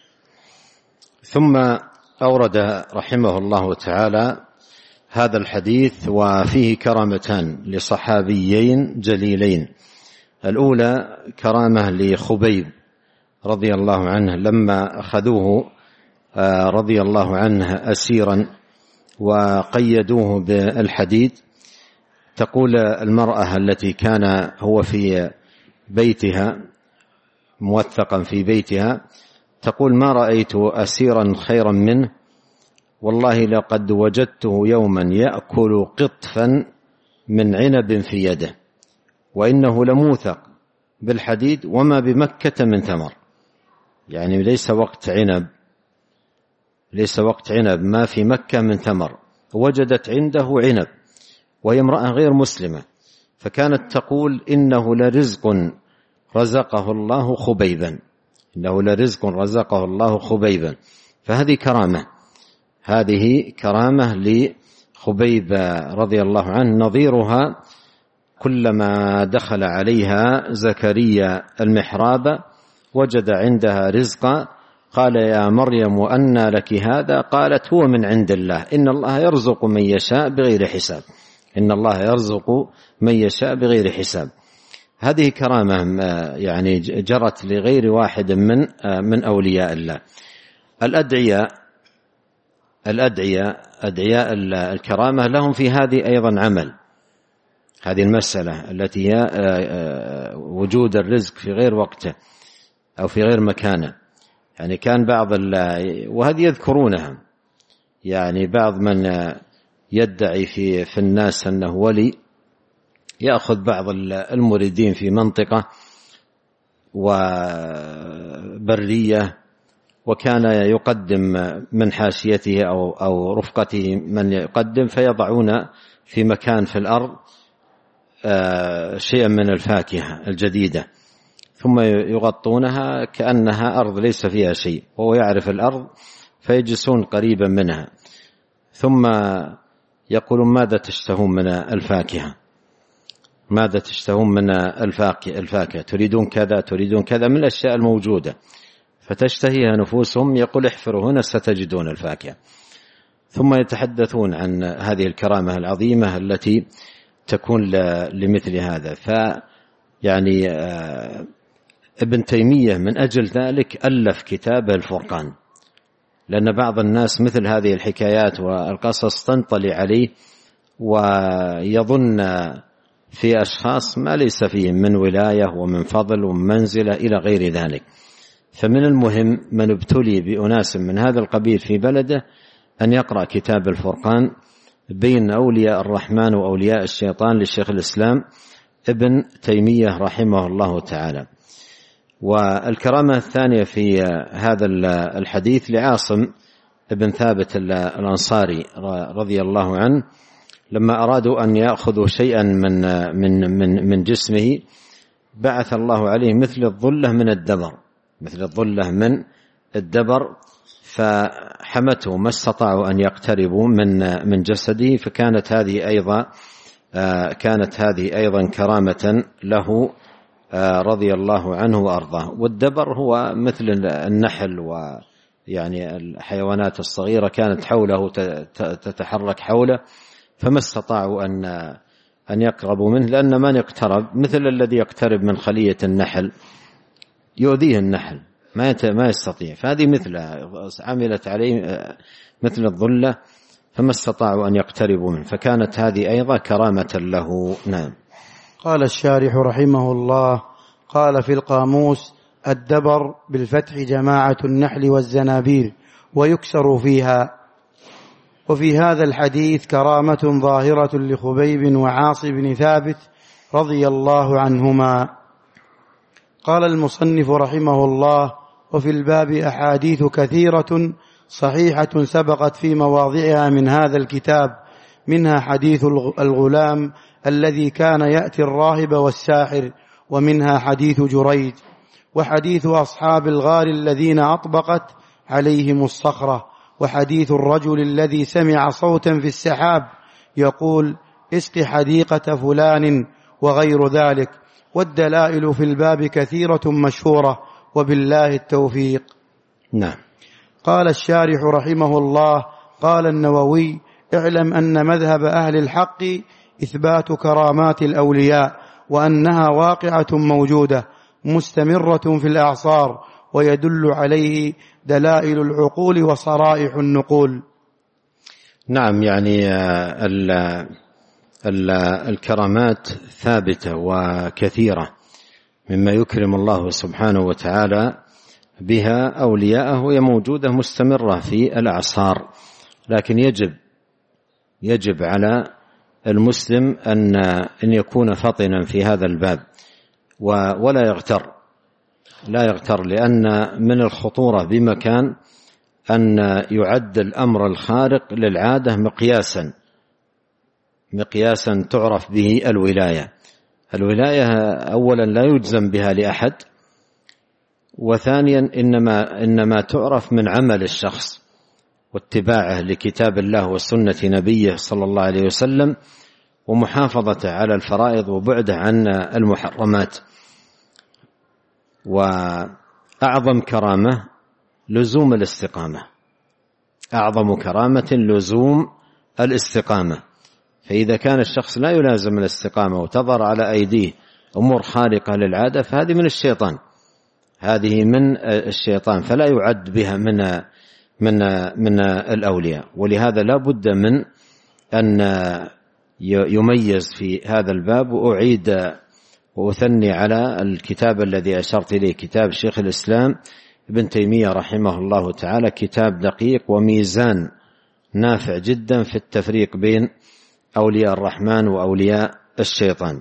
ثم أورد رحمه الله تعالى هذا الحديث وفيه كرامتان لصحابيين جليلين. الأولى كرامة لخبيب رضي الله عنه لما أخذوه رضي الله عنه أسيرا وقيدوه بالحديد. تقول المرأة التي كان هو في بيتها موثقا في بيتها، تقول: ما رأيت أسيرا خيرا منه، والله لقد وجدته يوما يأكل قطفا من عنب في يده، وإنه لموثق بالحديد وما بمكة من ثمر. يعني ليس وقت عنب ليس وقت عنب ما في مكة من ثمر، وجدت عنده عنب وهي امرأة غير مسلمة، فكانت تقول: إنه لرزق رزقه الله خبيبا إنه لرزق رزقه الله خبيبا. فهذه كرامة هذه كرامة خبيب رضي الله عنه نظيرها كلما دخل عليها زكريا المحراب وجد عندها رزقا قال يا مريم أنى لك هذا؟ قالت هو من عند الله إن الله يرزق من يشاء بغير حساب إن الله يرزق من يشاء بغير حساب. هذه كرامة يعني جرت لغير واحد من من أولياء الله. الأدعياء الأدعياء أدعياء الكرامة لهم في هذه أيضا عمل، هذه المسألة التي هي وجود الرزق في غير وقته أو في غير مكانه. يعني كان بعض وهذه يذكرونها، يعني بعض من يدعي في في الناس أنه ولي يأخذ بعض المريدين في منطقة وبرية وكان يقدم من حاشيته أو أو رفقته من يقدم، فيضعون في مكان في الأرض شيئا من الفاكهة الجديدة ثم يغطونها كأنها أرض ليس فيها شيء، وهو يعرف الأرض فيجلسون قريبا منها ثم يقولون ماذا تشتهون من الفاكهة ماذا تشتهون من الفاكهة تريدون كذا تريدون كذا من الأشياء الموجودة، فتشتهيها نفوسهم. يقول احفروا هنا ستجدون الفاكهة. ثم يتحدثون عن هذه الكرامة العظيمة التي تكون لمثل هذا. فيعني ابن تيمية من أجل ذلك ألف كتابه الفرقان، لأن بعض الناس مثل هذه الحكايات والقصص تنطلي عليه ويظن في أشخاص ما ليس فيهم من ولاية ومن فضل ومنزلة إلى غير ذلك. فمن المهم من ابتلي بأناس من هذا القبيل في بلده أن يقرأ كتاب الفرقان بين أولياء الرحمن وأولياء الشيطان للشيخ الإسلام ابن تيمية رحمه الله تعالى. والكرامة الثانية في هذا الحديث لعاصم ابن ثابت الأنصاري رضي الله عنه، لما أرادوا أن يأخذوا شيئا من من من من جسمه بعث الله عليه مثل الظلة من الدبر مثل الظلة من الدبر فحمته، ما استطاعوا أن يقتربوا من من جسده. فكانت هذه أيضا كانت هذه أيضا كرامة له رضي الله عنه وأرضاه. والدبر هو مثل النحل ويعني الحيوانات الصغيرة كانت حوله تتحرك حوله، فما استطاعوا أن أن يقربوا منه، لأن من يقترب مثل الذي يقترب من خلية النحل يؤذيه النحل ما ما يستطيع. فهذه مثلها عملت عليه مثل الظلة فما استطاعوا أن يقتربوا منه، فكانت هذه أيضا كرامة له. نعم. قال الشارح رحمه الله قال في القاموس الدبر بالفتح جماعة النحل والزنابير ويكسر فيها. وفي هذا الحديث كرامة ظاهرة لخبيب وعاص بن ثابت رضي الله عنهما. قال المصنف رحمه الله وفي الباب أحاديث كثيرة صحيحة سبقت في مواضعها من هذا الكتاب، منها حديث الغلام الذي كان يأتي الراهب والساحر، ومنها حديث جريج، وحديث أصحاب الغار الذين أطبقت عليهم الصخرة، وحديث الرجل الذي سمع صوتا في السحاب يقول اسق حديقة فلان وغير ذلك. والدلائل في الباب كثيرة مشهورة وبالله التوفيق. نعم. قال الشارح رحمه الله قال النووي اعلم أن مذهب أهل الحق إثبات كرامات الأولياء، وأنها واقعة موجودة مستمرة في الأعصار، ويدل عليه دلائل العقول وصرائح النقول. نعم. يعني ال ال الكرامات ثابتة وكثيرة مما يكرم الله سبحانه وتعالى بها أولياءه، وهي موجودة مستمرة في الأعصار، لكن يجب يجب على المسلم أن أن يكون فطنا في هذا الباب ولا يغتر لا يغتر لأن من الخطورة بمكان أن يعد الأمر الخارق للعادة مقياسا مقياسا تعرف به الولاية. الولاية أولا لا يجزم بها لأحد، وثانيا إنما إنما تعرف من عمل الشخص، واتباعه لكتاب الله وسنة نبيه صلى الله عليه وسلم، ومحافظته على الفرائض وبعده عن المحرمات. وأعظم كرامة لزوم الاستقامة، أعظم كرامة لزوم الاستقامة. فإذا كان الشخص لا يلازم الاستقامة وتظهر على أيديه أمور خارقة للعادة فهذه من الشيطان، هذه من الشيطان، فلا يعد بها من من من الأولياء. ولهذا لا بد من أن يميز في هذا الباب. وأعيد وأثني على الكتاب الذي أشرت إليه، كتاب شيخ الإسلام ابن تيمية رحمه الله تعالى، كتاب دقيق وميزان نافع جدا في التفريق بين أولياء الرحمن وأولياء الشيطان.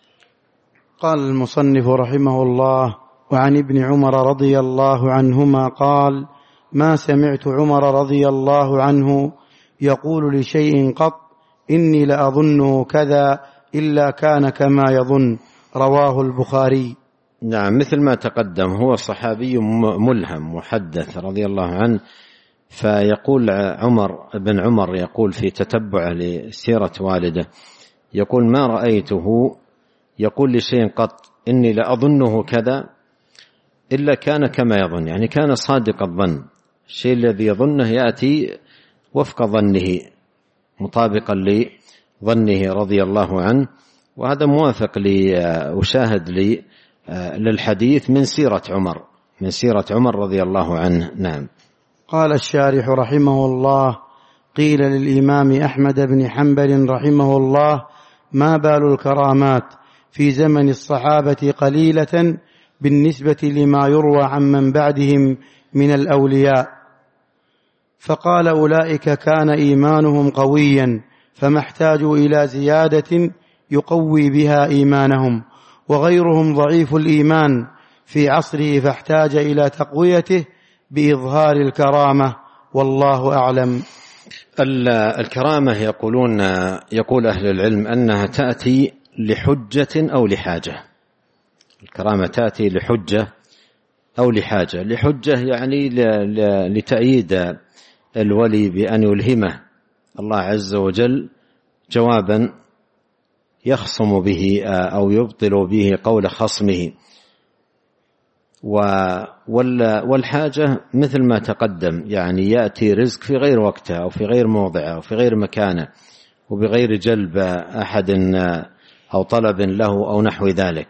قال المصنف رحمه الله: وعن ابن عمر رضي الله عنهما قال: ما سمعت عمر رضي الله عنه يقول لشيء قط إني لأظنه كذا إلا كان كما يظن. رواه البخاري. نعم، مثل ما تقدم، هو صحابي ملهم محدث رضي الله عنه. فيقول عمر بن عمر يقول في تتبعه لسيرة والده، يقول: ما رأيته يقول لشيء قط إني لأظنه كذا إلا كان كما يظن، يعني كان صادق الظن، الشيء الذي يظنه يأتي وفق ظنه مطابقا لظنه رضي الله عنه. وهذا موافق لأشاهد لي للحديث من سيرة عمر من سيرة عمر رضي الله عنه. نعم. قال الشارح رحمه الله: قيل للإمام أحمد بن حنبل رحمه الله: ما بال الكرامات في زمن الصحابة قليلة بالنسبة لما يروى عمن بعدهم من الأولياء؟ فقال: أولئك كان إيمانهم قويا فما احتاجوا إلى زيادة يقوي بها إيمانهم، وغيرهم ضعيف الإيمان في عصره فاحتاج إلى تقويته بإظهار الكرامة، والله أعلم. الكرامة يقولون يقول أهل العلم أنها تأتي لحجة أو لحاجة. الكرامة تأتي لحجة أو لحاجة. لحجة يعني لتأييد الولي بأن يلهمه الله عز وجل جوابا يخصم به أو يبطل به قول خصمه. والحاجة مثل ما تقدم، يعني يأتي رزق في غير وقته أو في غير موضعه أو في غير مكانه وبغير جلب أحد أو طلب له أو نحو ذلك،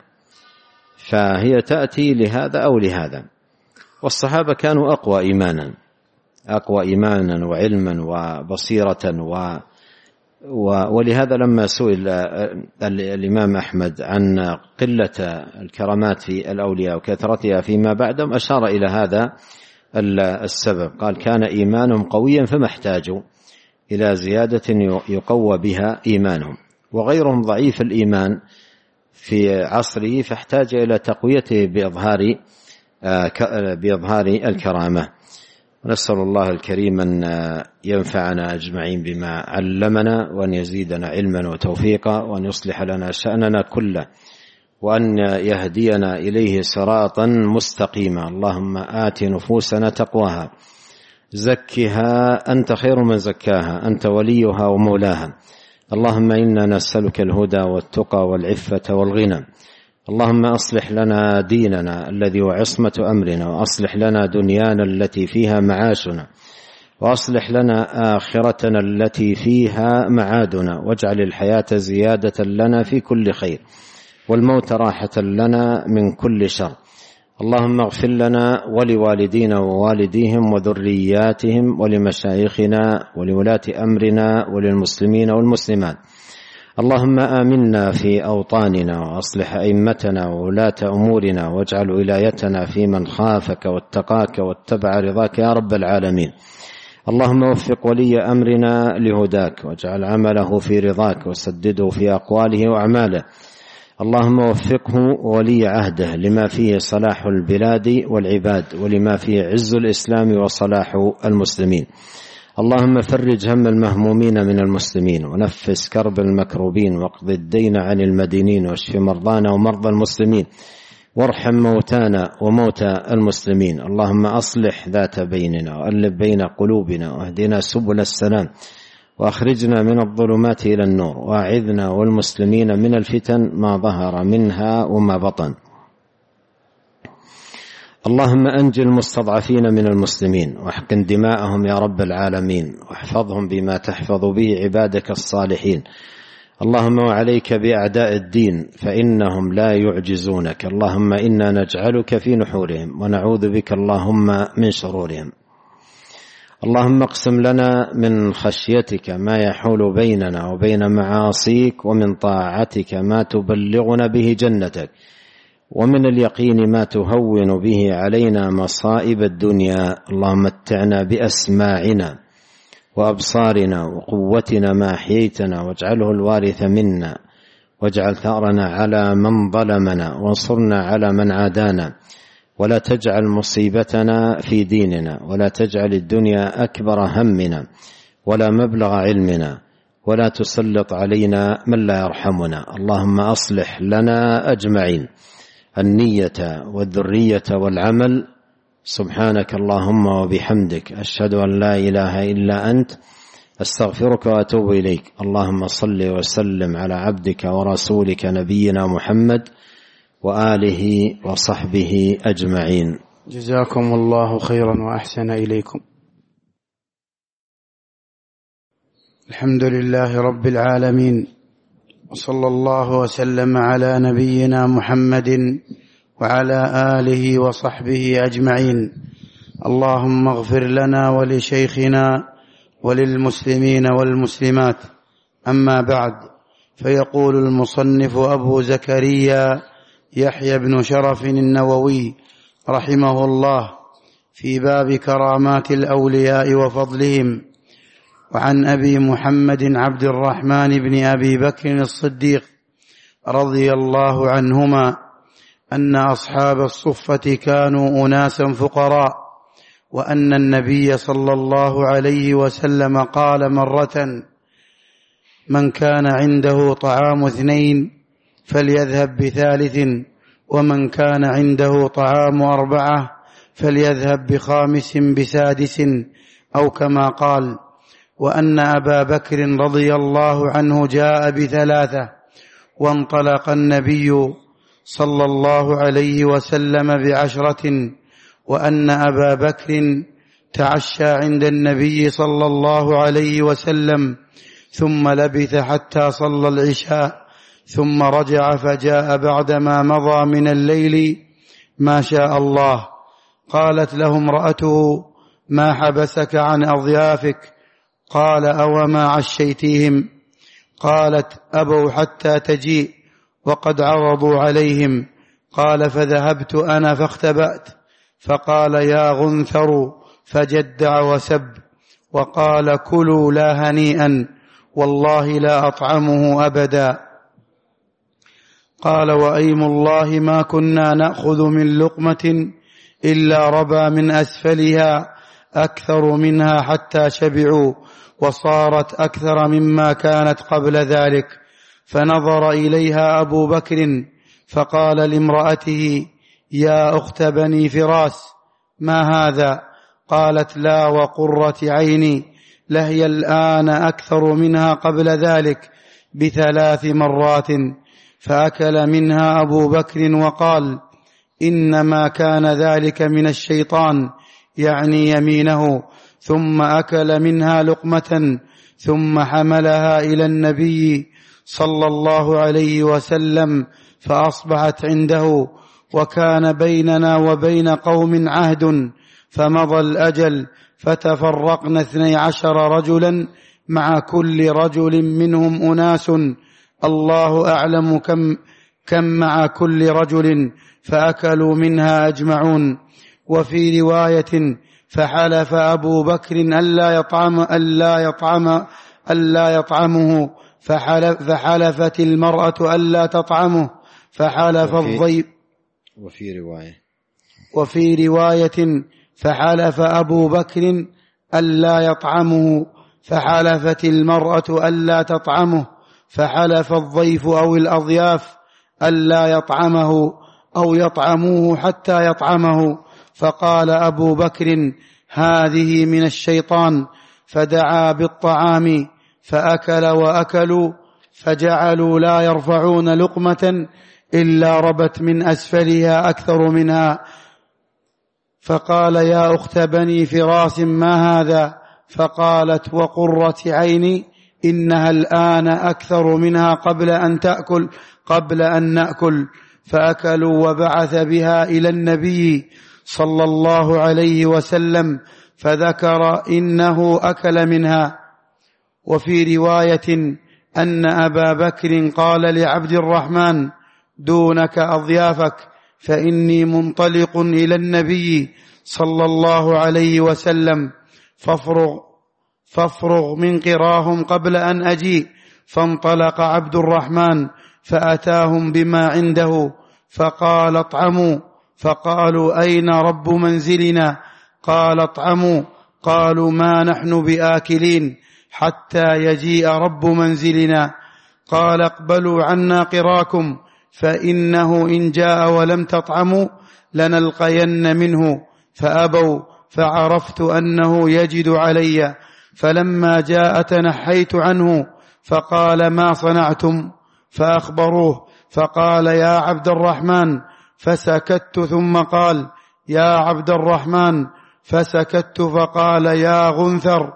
فهي تأتي لهذا أو لهذا. والصحابة كانوا أقوى إيمانا أقوى إيمانا وعلما وبصيرة و ولهذا لما سئل الإمام أحمد عن قلة الكرامات في الأولياء وكثرتها فيما بعدهم أشار إلى هذا السبب، قال: كان إيمانهم قويا فما احتاجوا إلى زيادة يقوى بها إيمانهم، وغيرهم ضعيف الإيمان في عصره فاحتاج إلى تقويته بإظهار بإظهار الكرامة. نسأل الله الكريم أن ينفعنا أجمعين بما علمنا، وأن يزيدنا علما وتوفيقا، وأن يصلح لنا شأننا كله، وأن يهدينا إليه صراطا مستقيما. اللهم آت نفوسنا تقواها، زكها أنت خير من زكاها، أنت وليها ومولاها. اللهم إنا نسألك الهدى والتقى والعفة والغنى. اللهم أصلح لنا ديننا الذي هو عصمة أمرنا، وأصلح لنا دنيانا التي فيها معاشنا، وأصلح لنا آخرتنا التي فيها معادنا، واجعل الحياة زيادة لنا في كل خير، والموت راحة لنا من كل شر. اللهم اغفر لنا ولوالدينا ووالديهم وذرياتهم ولمشايخنا ولولاة أمرنا وللمسلمين والمسلمات. اللهم آمنا في أوطاننا، وأصلح أئمتنا وولاة أمورنا، واجعل ولايتنا في من خافك واتقاك واتبع رضاك يا رب العالمين. اللهم وفق ولي أمرنا لهداك، واجعل عمله في رضاك، وسدده في أقواله وأعماله. اللهم وفقه ولي عهده لما فيه صلاح البلاد والعباد، ولما فيه عز الإسلام وصلاح المسلمين. اللهم فرج هم المهمومين من المسلمين، ونفس كرب المكروبين، واقض الدين عن المدينين، واشف مرضانا ومرضى المسلمين، وارحم موتانا وموتى المسلمين. اللهم أصلح ذات بيننا وألف بين قلوبنا واهدنا سبل السلام وأخرجنا من الظلمات إلى النور وأعذنا والمسلمين من الفتن ما ظهر منها وما بطن. اللهم أنجِ المستضعفين من المسلمين واحقن دماءهم يا رب العالمين واحفظهم بما تحفظ به عبادك الصالحين. اللهم وعليك بأعداء الدين فإنهم لا يعجزونك. اللهم إنا نجعلك في نحورهم ونعوذ بك اللهم من شرورهم. اللهم اقسم لنا من خشيتك ما يحول بيننا وبين معاصيك ومن طاعتك ما تبلغنا به جنتك ومن اليقين ما تهون به علينا مصائب الدنيا. اللهم متعنا بأسماعنا وأبصارنا وقوتنا ما أحييتنا واجعله الوارث منا واجعل ثأرنا على من ظلمنا وانصرنا على من عادانا ولا تجعل مصيبتنا في ديننا ولا تجعل الدنيا أكبر همنا ولا مبلغ علمنا ولا تسلط علينا من لا يرحمنا. اللهم أصلح لنا أجمعين النية والذرية والعمل. سبحانك اللهم وبحمدك أشهد أن لا إله إلا أنت أستغفرك وأتوب إليك. اللهم صل وسلم على عبدك ورسولك نبينا محمد وآله وصحبه أجمعين. جزاكم الله خيرا وأحسن إليكم. الحمد لله رب العالمين وصلى الله وسلم على نبينا محمد وعلى آله وصحبه أجمعين. اللهم اغفر لنا ولشيخنا وللمسلمين والمسلمات. أما بعد، فيقول المصنف أبو زكريا يحيى بن شرف النووي رحمه الله في باب كرامات الأولياء وفضلهم: وعن أبي محمد عبد الرحمن بن أبي بكر الصديق رضي الله عنهما أن أصحاب الصفة كانوا أناسا فقراء، وأن النبي صلى الله عليه وسلم قال مرة: من كان عنده طعام اثنين فليذهب بثالث، ومن كان عنده طعام أربعة فليذهب بخامس بسادس، أو كما قال. وأن أبا بكر رضي الله عنه جاء بثلاثة، وانطلق النبي صلى الله عليه وسلم بعشرة، وأن أبا بكر تعشى عند النبي صلى الله عليه وسلم ثم لبث حتى صلى العشاء ثم رجع فجاء بعدما مضى من الليل ما شاء الله. قالت له امرأته: ما حبسك عن أضيافك؟ قال: أوما عشيتيهم؟ قالت: أبوا حتى تجيء وقد عرضوا عليهم. قال: فذهبت أنا فاختبأت، فقال: يا غنثر، فجدع وسب وقال: كلوا لا هنيئا، والله لا أطعمه أبدا. قال: وأيم الله ما كنا نأخذ من لقمة إلا ربى من أسفلها أكثر منها حتى شبعوا، وصارت أكثر مما كانت قبل ذلك. فنظر إليها أبو بكر فقال لامرأته: يا أخت بني فراس، ما هذا؟ قالت: لا وقرة عيني، لهي الآن أكثر منها قبل ذلك بثلاث مرات. فأكل منها أبو بكر وقال: إنما كان ذلك من الشيطان، يعني يمينه. ثم أكل منها لقمة ثم حملها إلى النبي صلى الله عليه وسلم فأصبحت عنده، وكان بيننا وبين قوم عهد، فمضى الأجل فتفرقنا اثني عشر رجلا، مع كل رجل منهم أناس، الله أعلم كم, كم مع كل رجل، فأكلوا منها أجمعون. وفي رواية: فحلف أبو بكر ألا يطعم ألا يطعم ألا يطعمه، فحلف فحلفت المرأة ألا تطعمه، فحلف الضيف. وفي رواية وفي رواية: فحلف أبو بكر ألا يطعمه، فحلفت المرأة ألا تطعمه، فحلف الضيف أو الأضياف ألا يطعمه، أو يطعموه حتى يطعمه. فقال أبو بكر: هذه من الشيطان. فدعا بالطعام فأكل وأكلوا، فجعلوا لا يرفعون لقمة إلا ربت من أسفلها أكثر منها. فقال: يا أخت بني فراس ما هذا؟ فقالت: وقرة عيني، إنها الآن أكثر منها قبل أن تأكل قبل أن نأكل. فأكلوا، وبعث بها إلى النبي صلى الله عليه وسلم فذكر إنه أكل منها. وفي رواية أن أبا بكر قال لعبد الرحمن: دونك أضيافك، فإني منطلق إلى النبي صلى الله عليه وسلم، فافرغ, فافرغ من قراهم قبل أن أجيء. فانطلق عبد الرحمن فأتاهم بما عنده، فقال: اطعموا. فقالوا: أين رب منزلنا؟ قال: اطعموا. قالوا: ما نحن بآكلين حتى يجيء رب منزلنا. قال: اقبلوا عنا قراكم، فإنه إن جاء ولم تطعموا لنلقين منه. فأبوا، فعرفت أنه يجد علي. فلما جاء تنحيت عنه، فقال: ما صنعتم؟ فأخبروه، فقال: يا عبد الرحمن. فسكت، ثم قال: يا عبد الرحمن. فسكت، فقال: يا غنثر،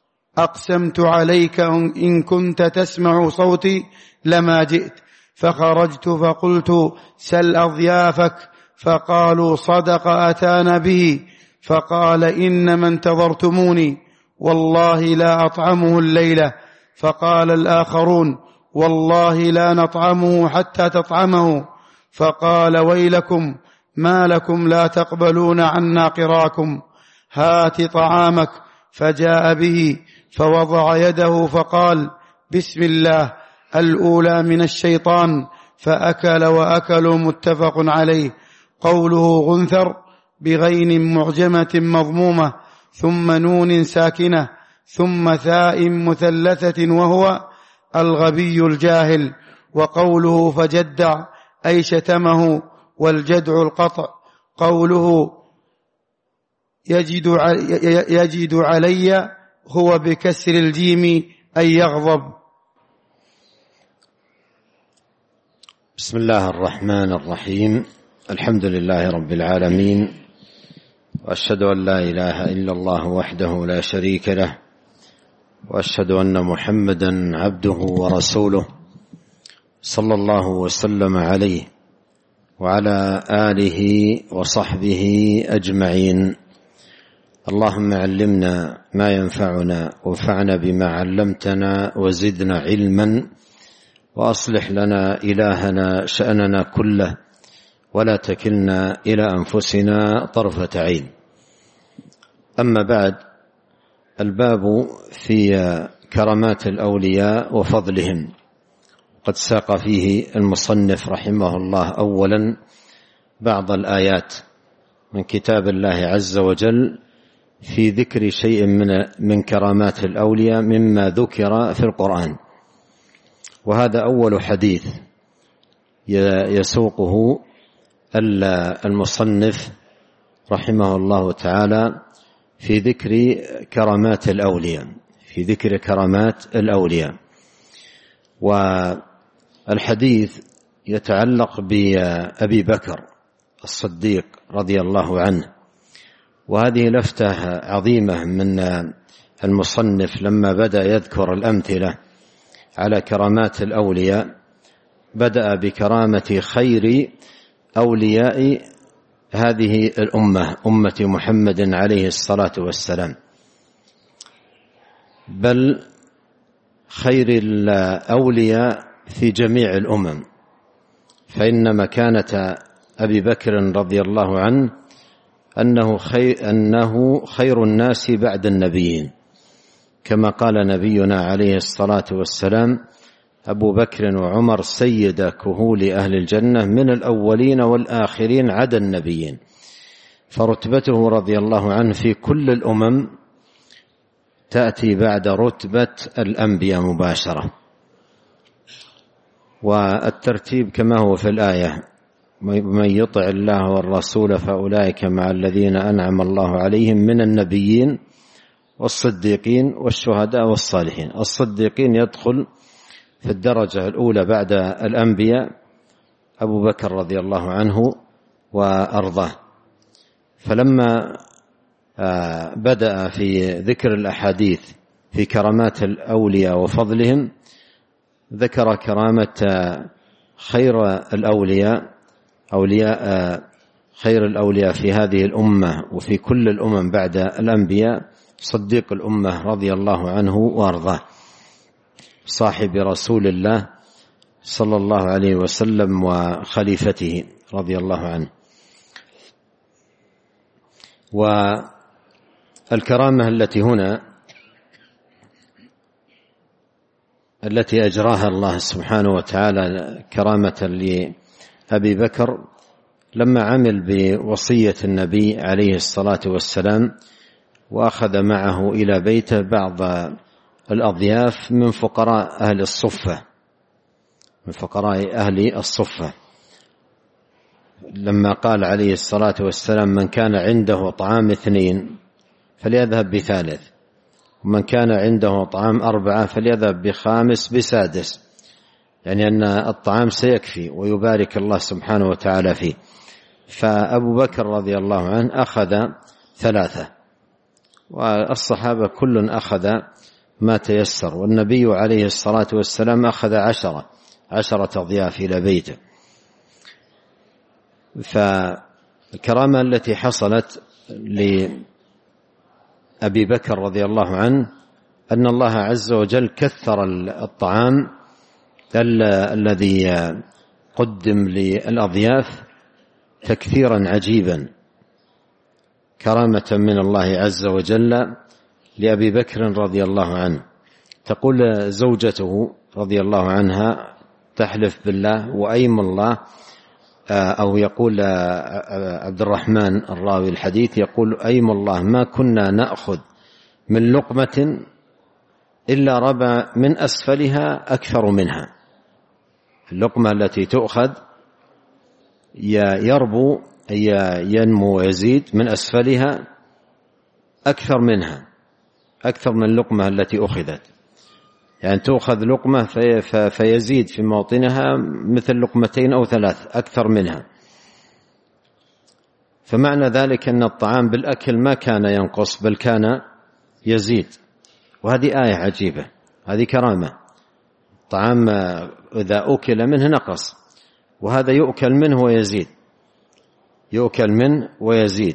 أقسمت عليك إن كنت تسمع صوتي لما جئت. فخرجت فقلت: سل أضيافك. فقالوا: صدق أتانا به. فقال: إنما انتظرتموني، والله لا أطعمه الليلة. فقال الآخرون: والله لا نطعمه حتى تطعمه. فقال: ويلكم، ما لكم لا تقبلون عنا قراكم؟ هات طعامك. فجاء به، فوضع يده فقال: بسم الله. الأولى من الشيطان. فأكل وأكلوا. متفق عليه. قوله غنثر بغين معجمة مضمومة، ثم نون ساكنة، ثم ثاء مثلثة، وهو الغبي الجاهل. وقوله فجدع أي شتمه، والجدع القطع. قوله يجد, يجد علي هو بكسر الجيم أي يغضب. بسم الله الرحمن الرحيم. الحمد لله رب العالمين، وأشهد أن لا إله إلا الله وحده لا شريك له، وأشهد أن محمدا عبده ورسوله، صلى الله وسلم عليه وعلى آله وصحبه أجمعين. اللهم علمنا ما ينفعنا، وانفعنا بما علمتنا، وزدنا علما، وأصلح لنا إلهنا شأننا كله، ولا تكلنا إلى أنفسنا طرفة عين. أما بعد، الباب في كرامات الأولياء وفضلهم. قد ساق فيه المصنف رحمه الله أولا بعض الآيات من كتاب الله عز وجل في ذكر شيء من من كرامات الأولياء مما ذكر في القرآن، وهذا أول حديث يسوقه المصنف رحمه الله تعالى في ذكر كرامات الأولياء في ذكر كرامات الأولياء. والحديث يتعلق بأبي بكر الصديق رضي الله عنه، وهذه لفتة عظيمة من المصنف لما بدأ يذكر الأمثلة على كرامات الأولياء. بدأ بكرامة خير أولياء هذه الأمة، أمة محمد عليه الصلاة والسلام، بل خير الأولياء في جميع الأمم. فإن مكانة أبي بكر رضي الله عنه أنه خير, أنه خير الناس بعد النبيين، كما قال نبينا عليه الصلاة والسلام: أبو بكر وعمر سيد كهول أهل الجنة من الأولين والآخرين عدا النبيين. فرتبته رضي الله عنه في كل الأمم تأتي بعد رتبة الأنبياء مباشرة. والترتيب كما هو في الآية: من يطع الله والرسول فأولئك مع الذين أنعم الله عليهم من النبيين والصديقين والشهداء والصالحين. الصديقين يدخل في الدرجة الأولى بعد الأنبياء أبو بكر رضي الله عنه وأرضاه. فلما بدأ في ذكر الأحاديث في كرامات الأولياء وفضلهم ذكر كرامة خير الأولياء أولياء خير الأولياء في هذه الأمة وفي كل الأمم بعد الأنبياء صديق الأمة رضي الله عنه وأرضاه صاحب رسول الله صلى الله عليه وسلم وخليفته رضي الله عنه. والكرامة التي هنا التي أجراها الله سبحانه وتعالى كرامة لأبي بكر لما عمل بوصية النبي عليه الصلاة والسلام وأخذ معه إلى بيته بعض الأضياف من فقراء أهل الصفة من فقراء أهل الصفة لما قال عليه الصلاة والسلام من كان عنده طعام اثنين فليذهب بثالث ومن كان عنده طعام أربعة فليذهب بخامس بسادس، يعني أن الطعام سيكفي ويبارك الله سبحانه وتعالى فيه. فأبو بكر رضي الله عنه أخذ ثلاثة والصحابة كل أخذ ما تيسر، والنبي عليه الصلاة والسلام أخذ عشرة عشرة أضياف إلى بيته. فالكرامة التي حصلت لأبي بكر رضي الله عنه أن الله عز وجل كثر الطعام الذي قدم للأضياف تكثيرا عجيبا، كرامة من الله عز وجل لأبي بكر رضي الله عنه. تقول زوجته رضي الله عنها تحلف بالله وأيم الله، أو يقول عبد الرحمن الراوي الحديث يقول أيم الله ما كنا نأخذ من لقمة إلا ربى من أسفلها أكثر منها. اللقمة التي تؤخذ يربو ينمو ويزيد من أسفلها أكثر منها أكثر من اللقمة التي أخذت، يعني تأخذ لقمة في فيزيد في موطنها مثل لقمتين أو ثلاث أكثر منها. فمعنى ذلك أن الطعام بالأكل ما كان ينقص بل كان يزيد، وهذه آية عجيبة، هذه كرامة. الطعام إذا أكل منه نقص، وهذا يؤكل منه ويزيد يؤكل منه ويزيد.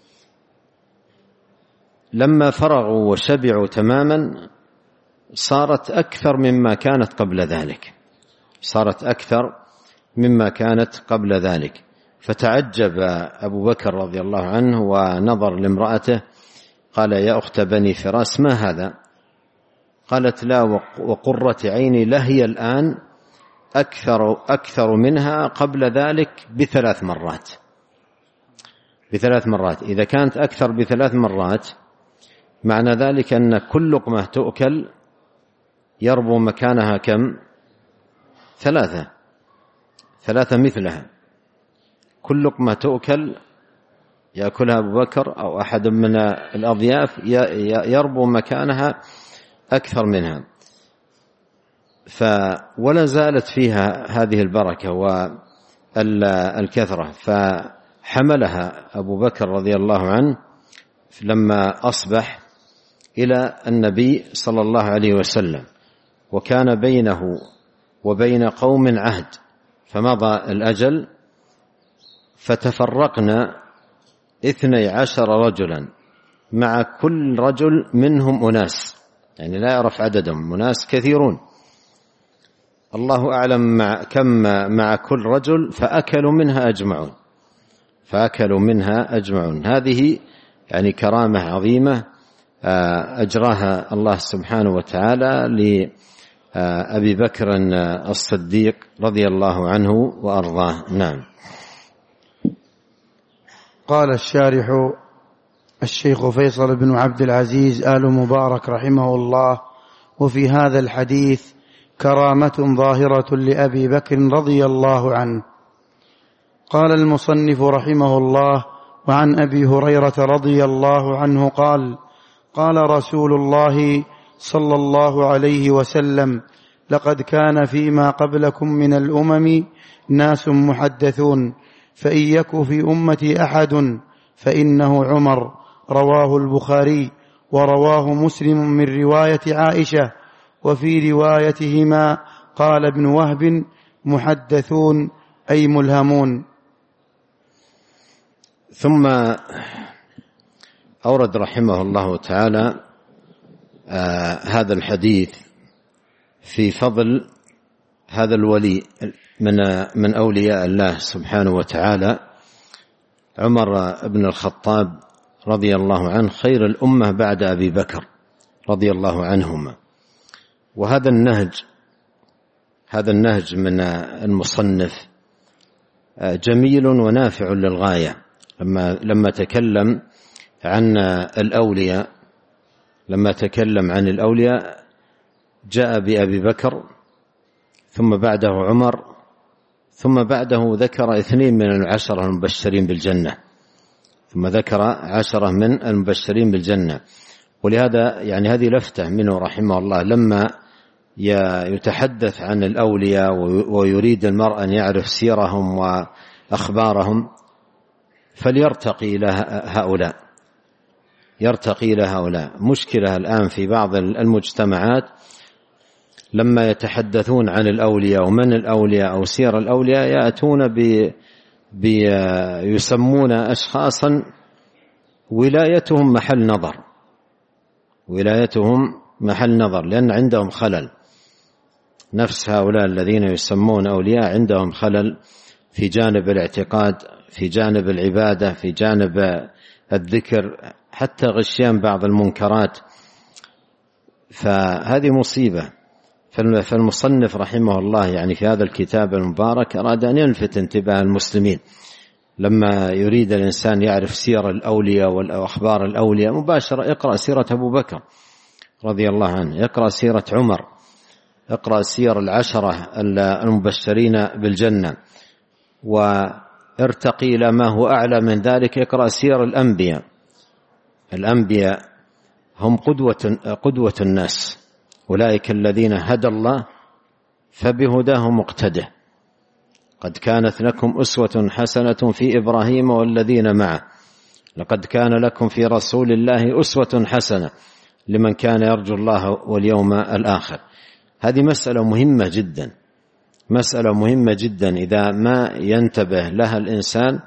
لما فرغوا وشبعوا تماما صارت أكثر مما كانت قبل ذلك صارت أكثر مما كانت قبل ذلك فتعجب أبو بكر رضي الله عنه ونظر لامرأته قال يا أخت بني فراس ما هذا؟ قالت لا وقرة عيني لهي الآن أكثر, أكثر منها قبل ذلك بثلاث مرات بثلاث مرات إذا كانت أكثر بثلاث مرات معنى ذلك أن كل لقمة تؤكل يربو مكانها كم؟ ثلاثة ثلاثة مثلها. كل لقمة تؤكل يأكلها أبو بكر أو أحد من الأضياف يربو مكانها أكثر منها. ولا زالت فيها هذه البركة والكثرة، فحملها أبو بكر رضي الله عنه لما أصبح إلى النبي صلى الله عليه وسلم، وكان بينه وبين قوم عهد فمضى الأجل، فتفرقنا اثني عشر رجلا مع كل رجل منهم أناس، يعني لا يعرف عددهم، أناس كثيرون الله أعلم مع كم مع كل رجل، فأكلوا منها أجمعون فأكلوا منها أجمعون. هذه يعني كرامة عظيمة أجراها الله سبحانه وتعالى لأبي بكر الصديق رضي الله عنه وأرضاه. نعم. قال الشارح الشيخ فيصل بن عبد العزيز آل مبارك رحمه الله: وفي هذا الحديث كرامة ظاهرة لأبي بكر رضي الله عنه، قال المصنف رحمه الله: وعن أبي هريرة رضي الله عنه قال: قال رسول الله صلى الله عليه وسلم: لقد كان فيما قبلكم من الأمم ناس محدثون، فإن يك في أمتي أحد فإنه عمر. رواه البخاري، ورواه مسلم من رواية عائشة. وفي روايتهما قال ابن وهب: محدثون أي ملهمون. ثم أورد رحمه الله تعالى آه هذا الحديث في فضل هذا الولي من من أولياء الله سبحانه وتعالى، عمر بن الخطاب رضي الله عنه، خير الأمة بعد أبي بكر رضي الله عنهما. وهذا النهج هذا النهج من المصنف جميل ونافع للغاية. لما لما تكلم عن الأولياء لما تكلم عن الأولياء جاء بأبي بكر، ثم بعده عمر، ثم بعده ذكر اثنين من العشرة المبشرين بالجنة، ثم ذكر عشرة من المبشرين بالجنة. ولهذا يعني هذه لفتة منه رحمه الله، لما يتحدث عن الأولياء ويريد المرء أن يعرف سيرهم وأخبارهم فليرتقي إلى هؤلاء يرتقي إلى هؤلاء. مشكلة الآن في بعض المجتمعات لما يتحدثون عن الأولياء ومن الأولياء أو سير الأولياء يأتون ب يسمون أشخاصا ولايتهم محل نظر ولايتهم محل نظر لأن عندهم خلل. نفس هؤلاء الذين يسمون أولياء عندهم خلل في جانب الاعتقاد، في جانب العبادة، في جانب الذكر، حتى غشيان بعض المنكرات. فهذه مصيبة. فالمصنف رحمه الله يعني في هذا الكتاب المبارك أراد أن يلفت انتباه المسلمين لما يريد الإنسان يعرف سير الأولياء وأخبار الأولياء مباشرة اقرأ سيرة أبو بكر رضي الله عنه، اقرأ سيرة عمر، اقرأ سير العشرة المبشرين بالجنة، وارتقي إلى ما هو أعلى من ذلك، اقرأ سير الأنبياء. الأنبياء هم قدوة, قدوة الناس، أولئك الذين هدى الله فبهداه مقتده. قد كانت لكم أسوة حسنة في إبراهيم والذين معه، لقد كان لكم في رسول الله أسوة حسنة لمن كان يرجو الله واليوم الآخر. هذه مسألة مهمة جدا، مسألة مهمة جدا إذا ما ينتبه لها الإنسان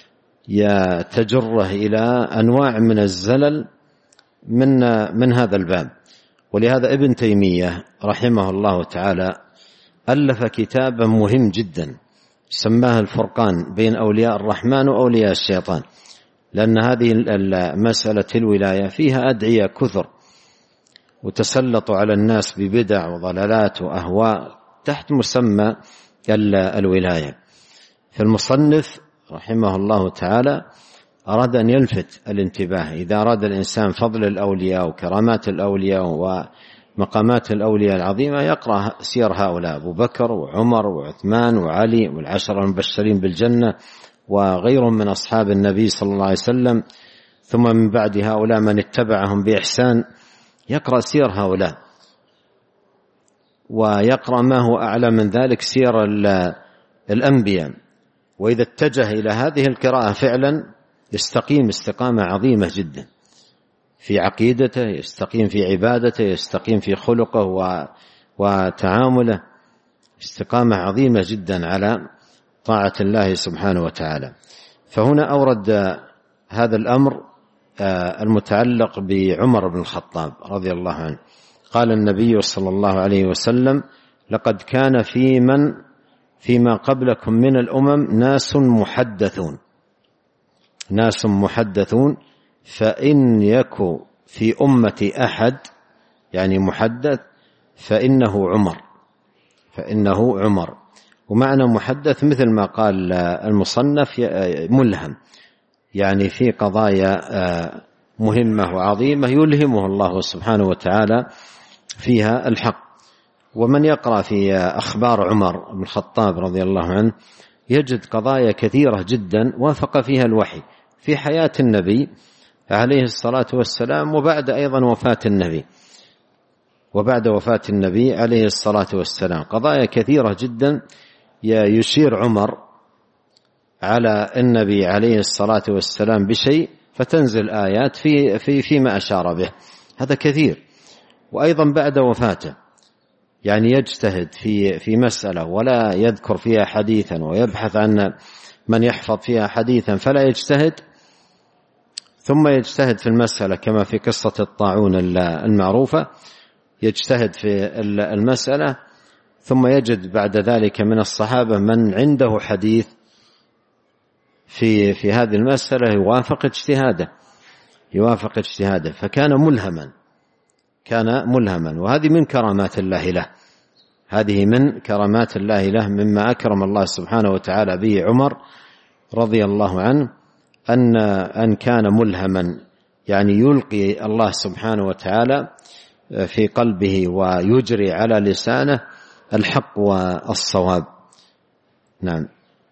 يتجره إلى أنواع من الزلل من من هذا الباب. ولهذا ابن تيمية رحمه الله تعالى ألف كتابا مهم جدا سماه الفرقان بين أولياء الرحمن وأولياء الشيطان، لأن هذه المسألة الولاية فيها أدعية كثر وتسلطوا على الناس ببدع وضلالات وأهواء تحت مسمى الولاية. فالمصنف رحمه الله تعالى أراد أن يلفت الانتباه إذا أراد الإنسان فضل الأولياء وكرامات الأولياء ومقامات الأولياء العظيمة يقرأ سير هؤلاء، أبو بكر وعمر وعثمان وعلي والعشرة المبشرين بالجنة وغيرهم من أصحاب النبي صلى الله عليه وسلم، ثم من بعد هؤلاء من اتبعهم بإحسان. يقرأ سير هؤلاء ويقرأ ما هو أعلى من ذلك سير الأنبياء، وإذا اتجه إلى هذه القراءة فعلا يستقيم استقامة عظيمة جدا في عقيدته، يستقيم في عبادته، يستقيم في خلقه وتعامله، استقامة عظيمة جدا على طاعة الله سبحانه وتعالى. فهنا أورد هذا الأمر المتعلق بعمر بن الخطاب رضي الله عنه. قال النبي صلى الله عليه وسلم: لقد كان في من فيما قبلكم من الأمم ناس محدثون ناس محدثون فإن يكن في أمتي أحد يعني محدث فإنه عمر فإنه عمر ومعنى محدث مثل ما قال المصنف ملهم، يعني في قضايا مهمة وعظيمة يلهمه الله سبحانه وتعالى فيها الحق. ومن يقرأ في أخبار عمر بن الخطاب رضي الله عنه يجد قضايا كثيرة جدا وافق فيها الوحي في حياة النبي عليه الصلاة والسلام، وبعد أيضا وفاة النبي وبعد وفاة النبي عليه الصلاة والسلام قضايا كثيرة جدا يشير عمر على النبي عليه الصلاة والسلام بشيء فتنزل آيات في في فيما أشار به. هذا كثير. وأيضا بعد وفاته يعني يجتهد في في مسألة ولا يذكر فيها حديثا ويبحث عن من يحفظ فيها حديثا فلا يجتهد، ثم يجتهد في المسألة كما في قصة الطاعون المعروفة، يجتهد في المسألة ثم يجد بعد ذلك من الصحابة من عنده حديث في في هذه المسألة يوافق اجتهاده يوافق اجتهاده فكان ملهما كان ملهما وهذه من كرامات الله له هذه من كرامات الله له مما أكرم الله سبحانه وتعالى به عمر رضي الله عنه أن أن كان ملهما، يعني يلقي الله سبحانه وتعالى في قلبه ويجري على لسانه الحق والصواب. نعم.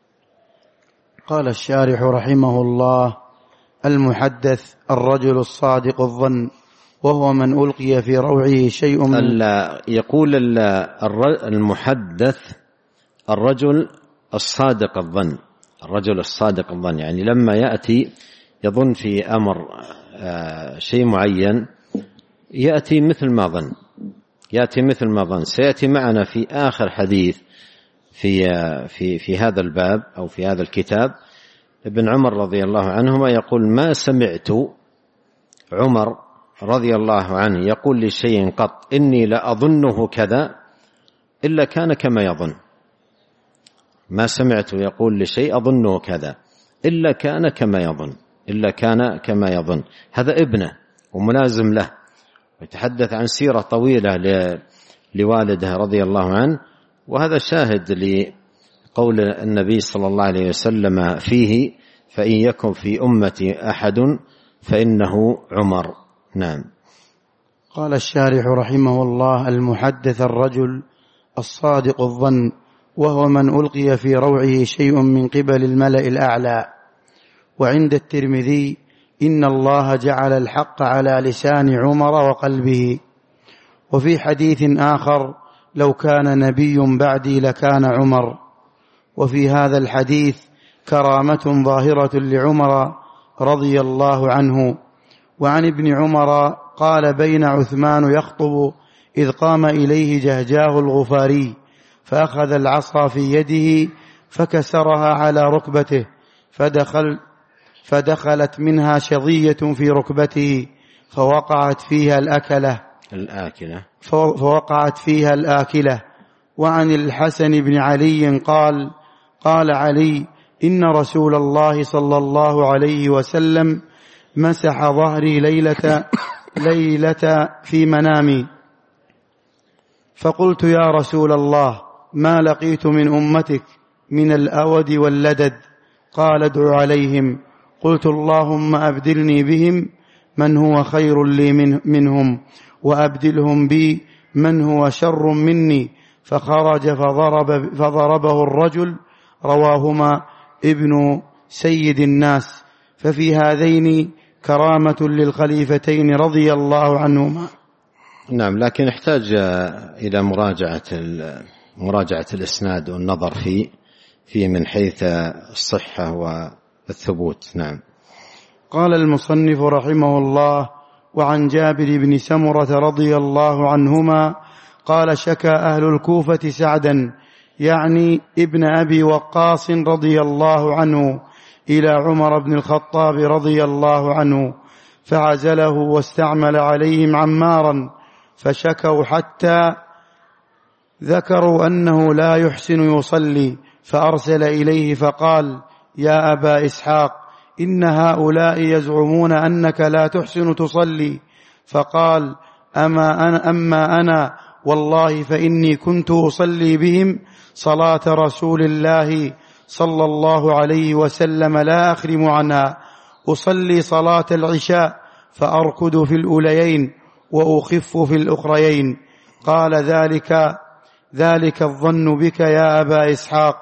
قال الشارح رحمه الله: المحدث الرجل الصادق الظن، وهو من ألقي في روعه شيء من يقول المحدث الرجل الصادق الظن الرجل الصادق الظن يعني لما يأتي يظن في أمر شيء معين يأتي مثل ما ظن يأتي مثل ما ظن سيأتي معنا في آخر حديث في في في هذا الباب أو في هذا الكتاب. ابن عمر رضي الله عنهما يقول: ما سمعت عمر رضي الله عنه يقول لشيء قط إني لأظنه كذا إلا كان كما يظن. ما سمعت يقول لشيء أظنه كذا إلا كان كما يظن إلا كان كما يظن. هذا ابنه وملازم له، ويتحدث عن سيرة طويلة لوالده رضي الله عنه، وهذا شاهد لقول النبي صلى الله عليه وسلم فيه: فإن يكن في أمتي أحد فإنه عمر. نعم. قال الشارح رحمه الله: المحدث الرجل الصادق الظن، وهو من ألقي في روعه شيء من قبل الملأ الأعلى. وعند الترمذي: إن الله جعل الحق على لسان عمر وقلبه. وفي حديث آخر: لو كان نبي بعدي لكان عمر. وفي هذا الحديث كرامة ظاهرة لعمر رضي الله عنه. وعن ابن عمر قال: بين عثمان يخطب إذ قام إليه جهجاه الغفاري فأخذ العصا في يده فكسرها على ركبته، فدخل فدخلت منها شظية في ركبته فوقعت فيها الأكلة الآكلة فوقعت فيها الآكلة. وعن الحسن بن علي قال: قال علي: إن رسول الله صلى الله عليه وسلم مسح ظهري ليلة ليلة في منامي، فقلت: يا رسول الله، ما لقيت من أمتك من الأود واللدد؟ قال: ادع عليهم. قلت: اللهم أبدلني بهم من هو خير لي منهم، وأبدلهم بي من هو شر مني. فخرج فضرب فضربه الرجل. رواهما ابن سيد الناس. ففي هذين كرامة للخليفتين رضي الله عنهما. نعم، لكن يحتاج إلى مراجعة مراجعة الإسناد والنظر فيه فيه من حيث الصحة والثبوت. نعم. قال المصنف رحمه الله: وعن جابر بن سمرة رضي الله عنهما قال: شكى أهل الكوفة سعدا، يعني ابن أبي وقاص رضي الله عنه، إلى عمر بن الخطاب رضي الله عنه، فعزله واستعمل عليهم عمارا، فشكوا حتى ذكروا أنه لا يحسن يصلي، فأرسل إليه فقال: يا أبا إسحاق، إن هؤلاء يزعمون أنك لا تحسن تصلي. فقال: أما أنا, أما أنا والله فإني كنت أصلي بهم صلاة رسول الله صلى الله عليه وسلم لا أخرم عنها، أصلي صلاة العشاء فأركض في الأوليين وأخف في الأخريين. قال: ذلك ذلك الظن بك يا أبا إسحاق،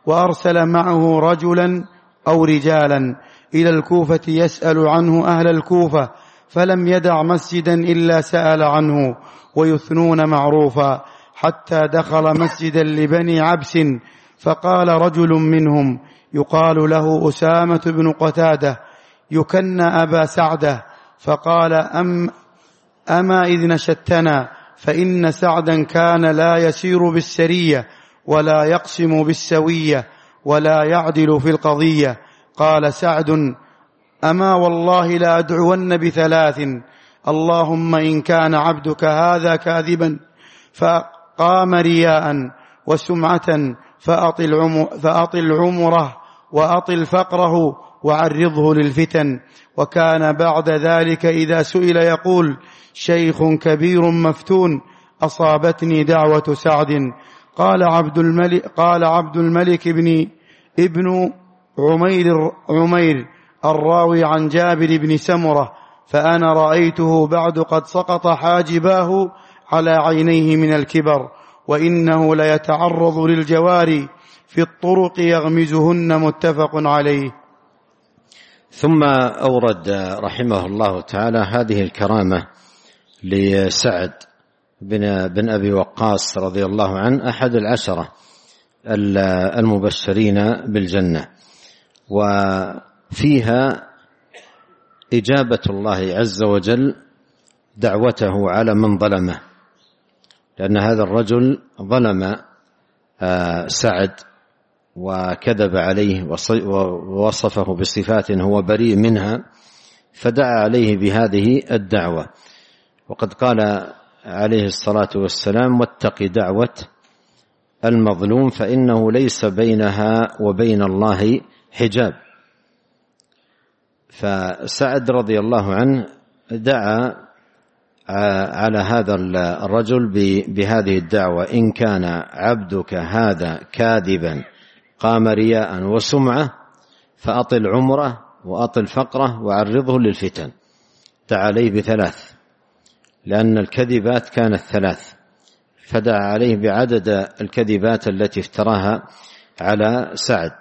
وأرسل معه رجلا أو رجالا إلى الكوفة يسأل عنه أهل الكوفة، فلم يدع مسجدا إلا سأل عنه ويثنون معروفا، حتى دخل مسجدا لبني عبس، فقال رجل منهم يقال له أسامة بن قتادة يكن أبا سعدة، فقال أم أما إذ نشدتنا، فإن سعدا كان لا يسير بالسرية ولا يقسم بالسوية ولا يعدل في القضية. قال سعد أما والله لا أدعون بثلاث، اللهم إن كان عبدك هذا كاذبا فقام رياء وسمعة فأطل, عمر فأطل عمره وأطل فقره وعرضه للفتن. وكان بعد ذلك إذا سئل يقول شيخ كبير مفتون أصابتني دعوة سعد. قال عبد الملك, قال عبد الملك بن ابن عمير, عمير الراوي عن جابر بن سمرة فأنا رأيته بعد قد سقط حاجباه على عينيه من الكبر، وإنه ليتعرض للجواري في الطرق يغمزهن، متفق عليه. ثم أورد رحمه الله تعالى هذه الكرامة لسعد بن, بن أبي وقاص رضي الله عنه، أحد العشرة المبشرين بالجنة، وفيها إجابة الله عز وجل دعوته على من ظلمه، لأن هذا الرجل ظلم سعد وكذب عليه ووصفه بصفات هو بريء منها، فدعا عليه بهذه الدعوة. وقد قال عليه الصلاة والسلام واتق دعوة المظلوم فإنه ليس بينها وبين الله حجاب. فسعد رضي الله عنه دعا على هذا الرجل بهذه الدعوة إن كان عبدك هذا كاذبا قام رياء وسمعة فأطل عمره وأطل فقره وعرضه للفتن. دعا عليه بثلاث لأن الكذبات كانت ثلاث، فدعا عليه بعدد الكذبات التي افتراها على سعد.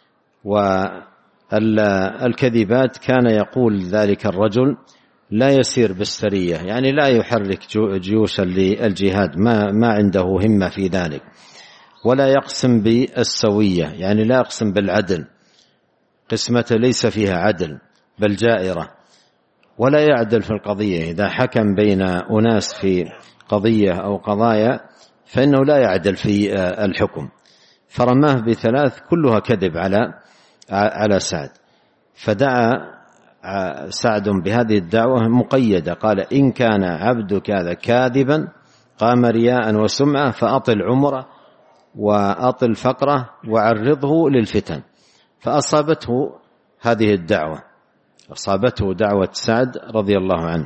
والكذبات كان يقول ذلك الرجل لا يسير بالسرية، يعني لا يحرك جيوشا للجهاد، ما, ما عنده همة في ذلك، ولا يقسم بالسوية، يعني لا يقسم بالعدل، قسمة ليس فيها عدل بل جائرة، ولا يعدل في القضية. إذا حكم بين أناس في قضية أو قضايا فإنه لا يعدل في الحكم. فرماه بثلاث كلها كذب على على سعد. فدعا سعد بهذه الدعوة مقيدة، قال إن كان عبدك هذا كاذبا قام رياء وسمعة فأطل عمره وأطل فقره وعرضه للفتن. فأصابته هذه الدعوة، أصابته دعوة سعد رضي الله عنه.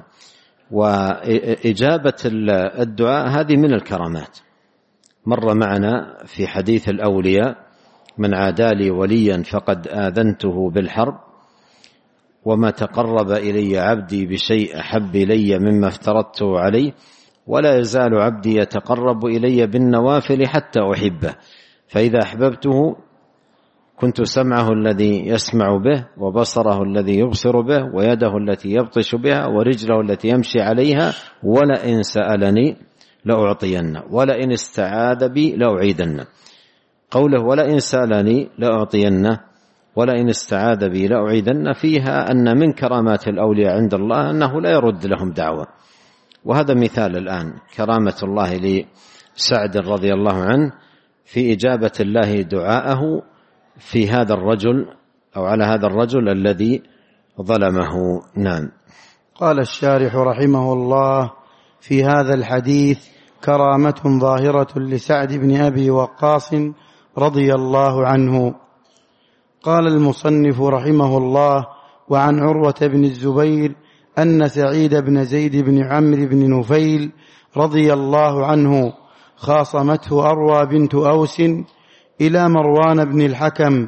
وإجابة الدعاء هذه من الكرامات، مر معنا في حديث الأولياء من عادى لي وليا فقد آذنته بالحرب، وما تقرب إلي عبدي بشيء أحب إلي مما افترضته عليه، ولا يزال عبدي يتقرب إلي بالنوافل حتى أحبه، فإذا أحببته كنت سمعه الذي يسمع به وبصره الذي يبصر به ويده التي يبطش بها ورجله التي يمشي عليها، ولئن سألني لأعطينه ولئن استعاذ بي لأعيدنه. قوله ولئن سألني لأعطينه ولئن استعاذ بي لأعيدنه فيها أن من كرامات الأولياء عند الله أنه لا يرد لهم دعوة. وهذا مثال الآن كرامة الله لسعد رضي الله عنه في إجابة الله دعاءه في هذا الرجل أو على هذا الرجل الذي ظلمه. نعم. قال الشارح رحمه الله في هذا الحديث كرامة ظاهرة لسعد بن أبي وقاص رضي الله عنه. قال المصنف رحمه الله وعن عروة بن الزبير أن سعيد بن زيد بن عمرو بن نفيل رضي الله عنه خاصمته أروى بنت أوس إلى مروان بن الحكم،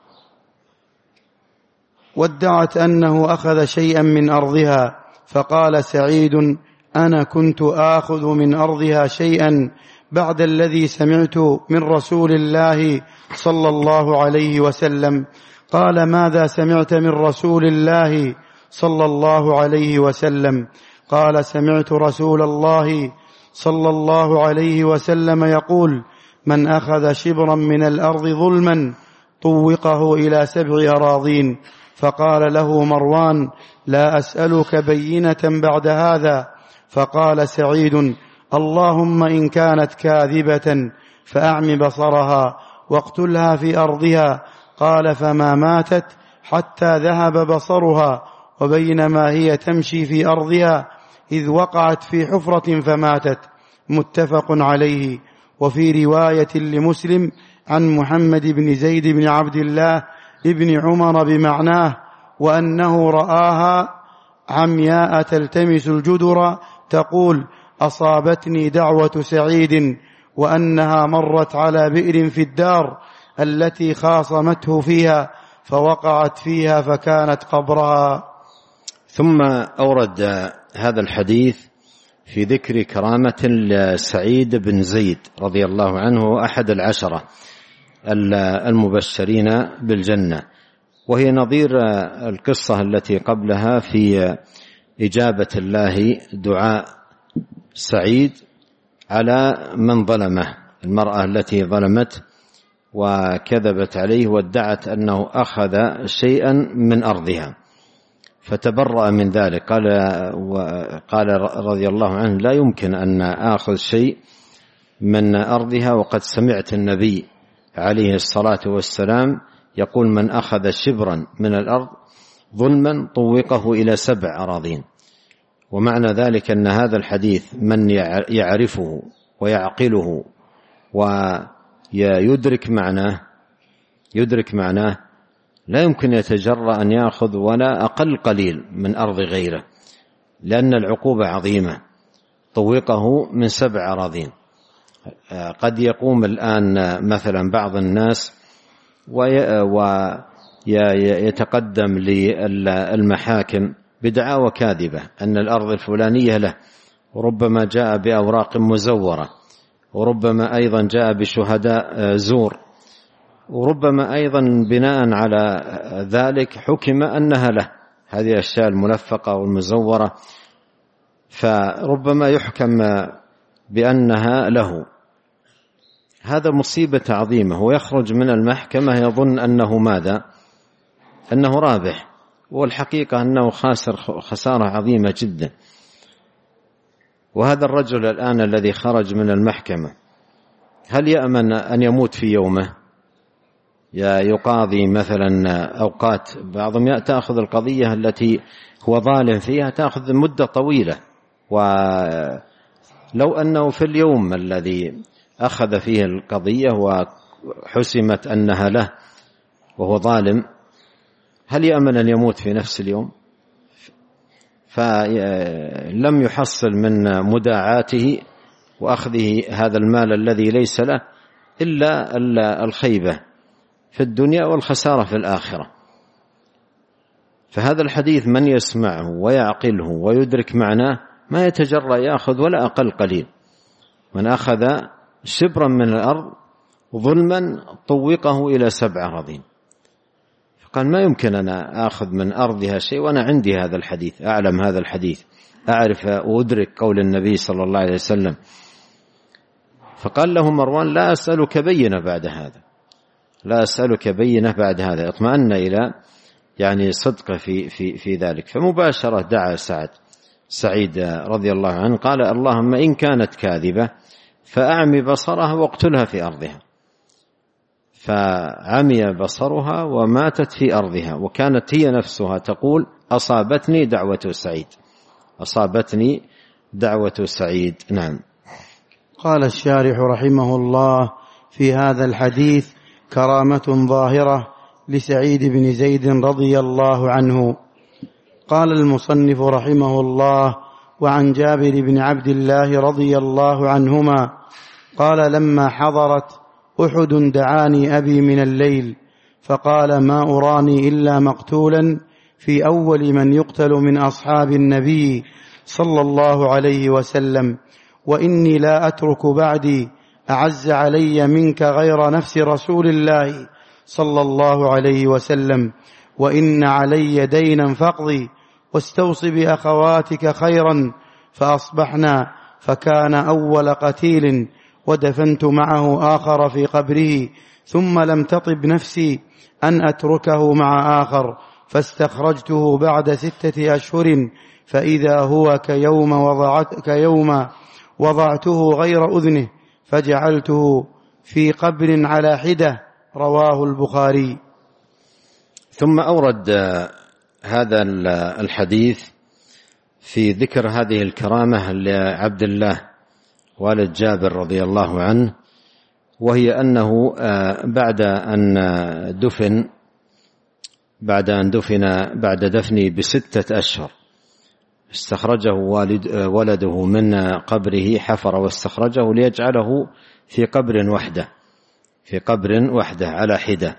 وادعت أنه أخذ شيئا من أرضها، فقال سعيد أنا كنت آخذ من أرضها شيئا بعد الذي سمعت من رسول الله صلى الله عليه وسلم. قال: ماذا سمعت من رسول الله صلى الله عليه وسلم؟ قال: سمعت رسول الله صلى الله عليه وسلم يقول: من أخذ شبرا من الأرض ظلما طوقه إلى سبع أراضين. فقال له مروان: لا أسألك بينة بعد هذا. فقال سعيد: اللهم إن كانت كاذبة فأعم بصرها واقتلها في أرضها. قال: فما ماتت حتى ذهب بصرها، وبينما هي تمشي في أرضها إذ وقعت في حفرة فماتت. متفق عليه. وفي رواية لمسلم عن محمد بن زيد بن عبد الله ابن عمر بمعناه: وأنه رآها عمياء تلتمس الجدر تقول: أصابتني دعوة سعيد، وأنها مرت على بئر في الدار التي خاصمته فيها فوقعت فيها فكانت قبرها. ثم أورد هذا الحديث في ذكر كرامة لسعيد بن زيد رضي الله عنه، أحد العشرة المبشرين بالجنة، وهي نظير القصة التي قبلها في إجابة الله دعاء سعيد على من ظلمه، المرأة التي ظلمت وكذبت عليه وادعت أنه أخذ شيئا من أرضها فتبرأ من ذلك. قال وقال رضي الله عنه: لا يمكن أن آخذ شيء من أرضها، وقد سمعت النبي عليه الصلاة والسلام يقول: من أخذ شبرا من الأرض ظلما طوقه إلى سبع أراضين. ومعنى ذلك أن هذا الحديث من يعرفه ويعقله ويدرك معناه يدرك معناه لا يمكن يتجرأ أن يأخذ ولا أقل قليل من أرض غيره، لأن العقوبة عظيمة. طوقه من سبع أراضين. قد يقوم الآن مثلا بعض الناس ويتقدم للمحاكم بدعاوى كاذبة أن الأرض الفلانية له، وربما جاء بأوراق مزورة، وربما أيضا جاء بشهداء زور، وربما أيضا بناء على ذلك حكم أنها له، هذه الأشياء الملفقة والمزورة، فربما يحكم بأنها له. هذا مصيبة عظيمة، ويخرج من المحكمة يظن أنه ماذا؟ أنه رابح، والحقيقة أنه خاسر خسارة عظيمة جدا. وهذا الرجل الآن الذي خرج من المحكمة هل يأمن أن يموت في يومه؟ يقاضي مثلا أوقات، بعضهم تأخذ القضية التي هو ظالم فيها تأخذ مدة طويلة، ولو أنه في اليوم الذي أخذ فيه القضية وحسمت أنها له وهو ظالم، هل يأمن أن يموت في نفس اليوم؟ فلم يحصل من مداعاته وأخذه هذا المال الذي ليس له إلا الخيبة في الدنيا والخسارة في الآخرة. فهذا الحديث من يسمعه ويعقله ويدرك معناه ما يتجرأ يأخذ ولا أقل قليل. من أخذ شبرا من الأرض ظلما طوقه إلى سبع أراضين. فقال: ما يمكن أنا آخذ من أرضها شيء وأنا عندي هذا الحديث، أعلم هذا الحديث، أعرف وأدرك قول النبي صلى الله عليه وسلم. فقال له مروان: لا أسألك بينة بعد هذا، لا أسألك بينة بعد هذا. اطمأن إلى يعني صدقه في, في, في ذلك. فمباشرة دعا سعد سعيد رضي الله عنه، قال: اللهم إن كانت كاذبة فأعمي بصرها واقتلها في أرضها. فعمي بصرها وماتت في أرضها، وكانت هي نفسها تقول: أصابتني دعوة سعيد، أصابتني دعوة سعيد. نعم. قال الشارح رحمه الله: في هذا الحديث كرامة ظاهرة لسعيد بن زيد رضي الله عنه. قال المصنف رحمه الله: وعن جابر بن عبد الله رضي الله عنهما قال: لما حضرت أحد دعاني أبي من الليل فقال: ما أراني إلا مقتولا في أول من يقتل من أصحاب النبي صلى الله عليه وسلم، وإني لا أترك بعدي أعز علي منك غير نفس رسول الله صلى الله عليه وسلم، وإن علي دينا فاقضي، واستوص بأخواتك خيرا. فأصبحنا، فكان أول قتيل، ودفنت معه آخر في قبره، ثم لم تطب نفسي أن أتركه مع آخر، فاستخرجته بعد ستة أشهر، فإذا هو كيوم, وضعت كيوم وضعته غير أذنه، فجعلته في قبر على حدة. رواه البخاري. ثم أورد هذا الحديث في ذكر هذه الكرامة لعبد الله والد جابر رضي الله عنه، وهي أنه بعد أن دفن بعد أن دفن بعد دفنه بستة أشهر استخرجه والد ولده من قبره، حفر واستخرجه ليجعله في قبر وحده في قبر وحده على حدة.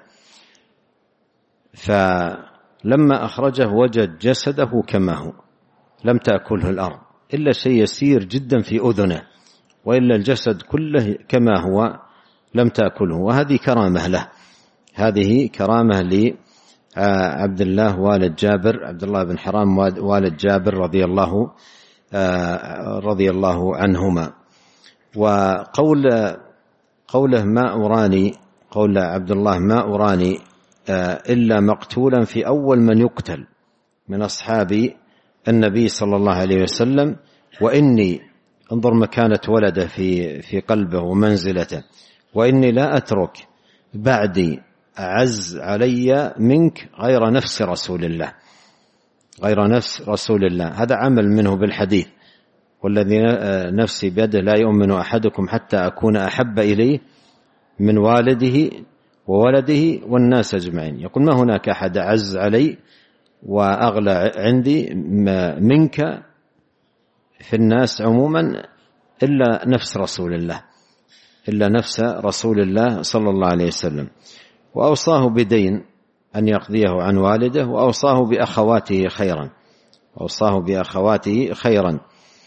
فلما أخرجه وجد جسده كما هو، لم تأكله الأرض إلا شيء يسير جدا في أذنه، وإلا الجسد كله كما هو لم تأكله. وهذه كرامة له، هذه كرامة لعبد الله والد جابر، عبد الله بن حرام والد جابر رضي الله رضي الله عنهما. وقول قوله ما أراني، قول عبد الله ما أراني إلا مقتولا في أول من يقتل من أصحاب النبي صلى الله عليه وسلم، وإني، انظر مكانة ولده في في قلبه ومنزلته، وإني لا أترك بعدي أعز علي منك غير نفس رسول الله غير نفس رسول الله. هذا عمل منه بالحديث، والذي نفسي بيده لا يؤمن أحدكم حتى أكون أحب إليه من والده وولده والناس أجمعين. يقول ما هناك أحد أعز علي وأغلى عندي منك في الناس عموما إلا نفس رسول الله إلا نفس رسول الله صلى الله عليه وسلم. وأوصاه بدين أن يقضيه عن والده، وأوصاه بأخواته خيرا وأوصاه بأخواته خيرا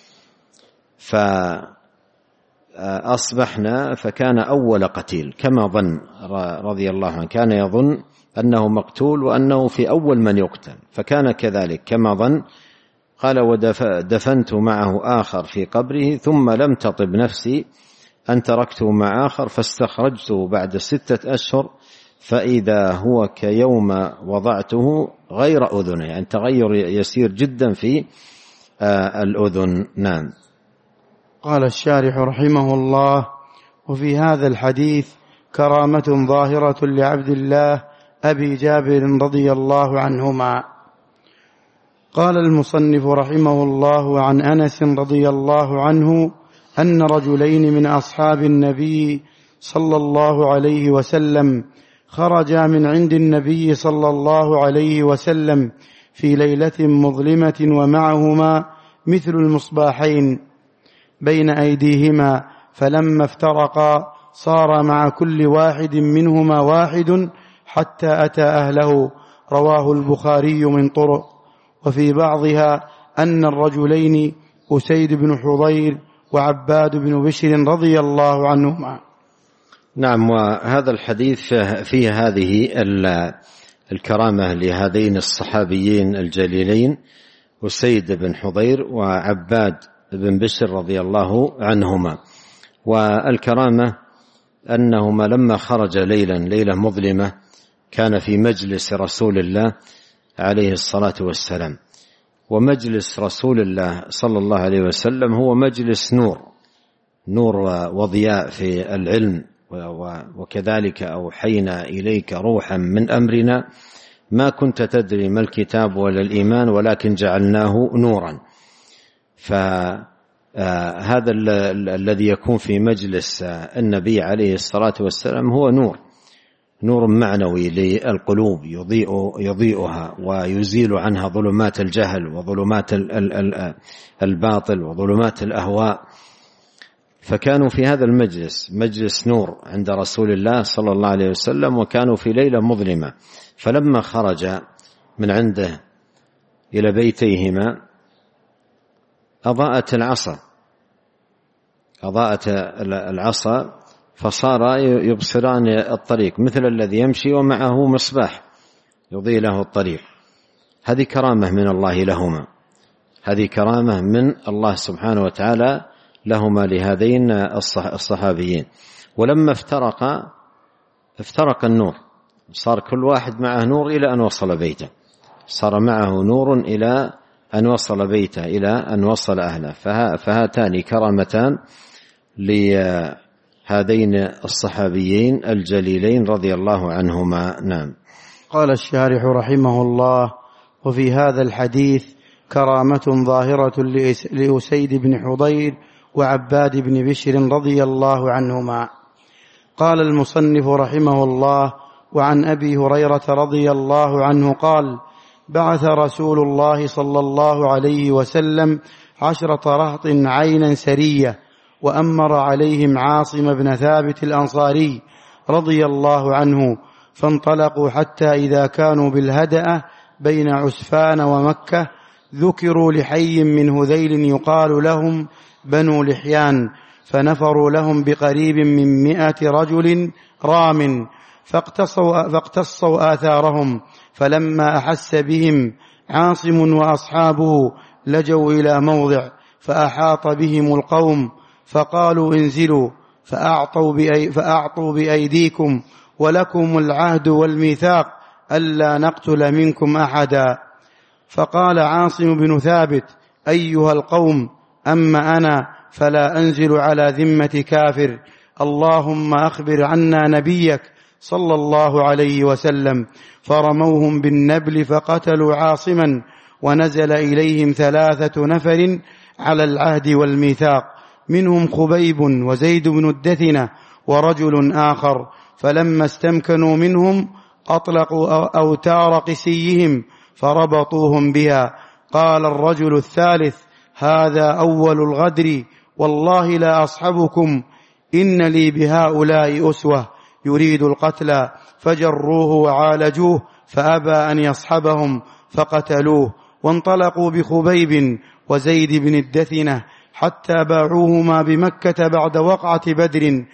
فأصبحنا فكان أول قتيل كما ظن رضي الله عنه، كان يظن أنه مقتول وأنه في أول من يقتل، فكان كذلك كما ظن. قال ودفنت معه آخر في قبره، ثم لم تطب نفسي أن تركته مع آخر، فاستخرجته بعد ستة أشهر، فإذا هو كيوم وضعته غير أذنه، يعني تغير يسير جدا في الأذن. نعم. قال الشارح رحمه الله: وفي هذا الحديث كرامة ظاهرة لعبد الله أبي جابر رضي الله عنهما. قال المصنف رحمه الله عن أنس رضي الله عنه أن رجلين من أصحاب النبي صلى الله عليه وسلم خرجا من عند النبي صلى الله عليه وسلم في ليلة مظلمة، ومعهما مثل المصباحين بين أيديهما، فلما افترقا صار مع كل واحد منهما واحد حتى أتى أهله. رواه البخاري من طرق، وفي بعضها أن الرجلين أسيد بن حضير وعباد بن بشر رضي الله عنهما. نعم. وهذا الحديث فيه هذه الكرامة لهذين الصحابيين الجليلين أسيد بن حضير وعباد بن بشر رضي الله عنهما. والكرامة أنهما لما خرج ليلا ليلة مظلمة كان في مجلس رسول الله عليه الصلاة والسلام، ومجلس رسول الله صلى الله عليه وسلم هو مجلس نور نور وضياء في العلم، وكذلك أوحينا إليك روحا من أمرنا ما كنت تدري ما الكتاب ولا الإيمان ولكن جعلناه نورا. فهذا الذي يكون في مجلس النبي عليه الصلاة والسلام هو نور نور معنوي للقلوب يضيء يضيئها ويزيل عنها ظلمات الجهل وظلمات الباطل وظلمات الأهواء. فكانوا في هذا المجلس مجلس نور عند رسول الله صلى الله عليه وسلم، وكانوا في ليلة مظلمة، فلما خرج من عنده إلى بيتيهما أضاءت العصا أضاءت العصا فصار يبصران الطريق مثل الذي يمشي ومعه مصباح يضيء له الطريق. هذه كرامة من الله لهما، هذه كرامة من الله سبحانه وتعالى لهما لهذين الصحابيين. ولما افترق افترق النور، صار كل واحد معه نور إلى أن وصل بيته، صار معه نور إلى أن وصل بيته، إلى أن وصل أهله. فهاتان كرامتان لهذين الصحابيين الجليلين رضي الله عنهما. نعم. قال الشارح رحمه الله: وفي هذا الحديث كرامة ظاهرة لأسيد بن حضير وعباد بن بشر رضي الله عنهما. قال المصنف رحمه الله: وعن أبي هريرة رضي الله عنه قال: بعث رسول الله صلى الله عليه وسلم عشرة رهط عينا سرية، وأمر عليهم عاصم بن ثابت الأنصاري رضي الله عنه، فانطلقوا حتى إذا كانوا بالهدأة بين عسفان ومكة ذكروا لحي من هذيل يقال لهم بنو لحيان، فنفروا لهم بقريب من مئة رجل رام، فاقتصوا, فاقتصوا آثارهم. فلما أحس بهم عاصم وأصحابه لجوا إلى موضع، فأحاط بهم القوم فقالوا: انزلوا فأعطوا, بأي فأعطوا بأيديكم، ولكم العهد والميثاق ألا نقتل منكم أحدا. فقال عاصم بن ثابت: أيها القوم، أما أنا فلا أنزل على ذمة كافر، اللهم أخبر عنا نبيك صلى الله عليه وسلم. فرموهم بالنبل فقتلوا عاصما، ونزل إليهم ثلاثة نفر على العهد والميثاق، منهم خبيب وزيد بن الدثنة ورجل آخر. فلما استمكنوا منهم أطلقوا أوتار قسيهم فربطوهم بها. قال الرجل الثالث: هذا أول الغدر، والله لا أصحبكم، إن لي بهؤلاء أسوة، يريد القتل. فجروه وعالجوه فأبى أن يصحبهم فقتلوه، وانطلقوا بخبيب وزيد بن الدثنة حتى باعوهما بمكة بعد وقعة بدر.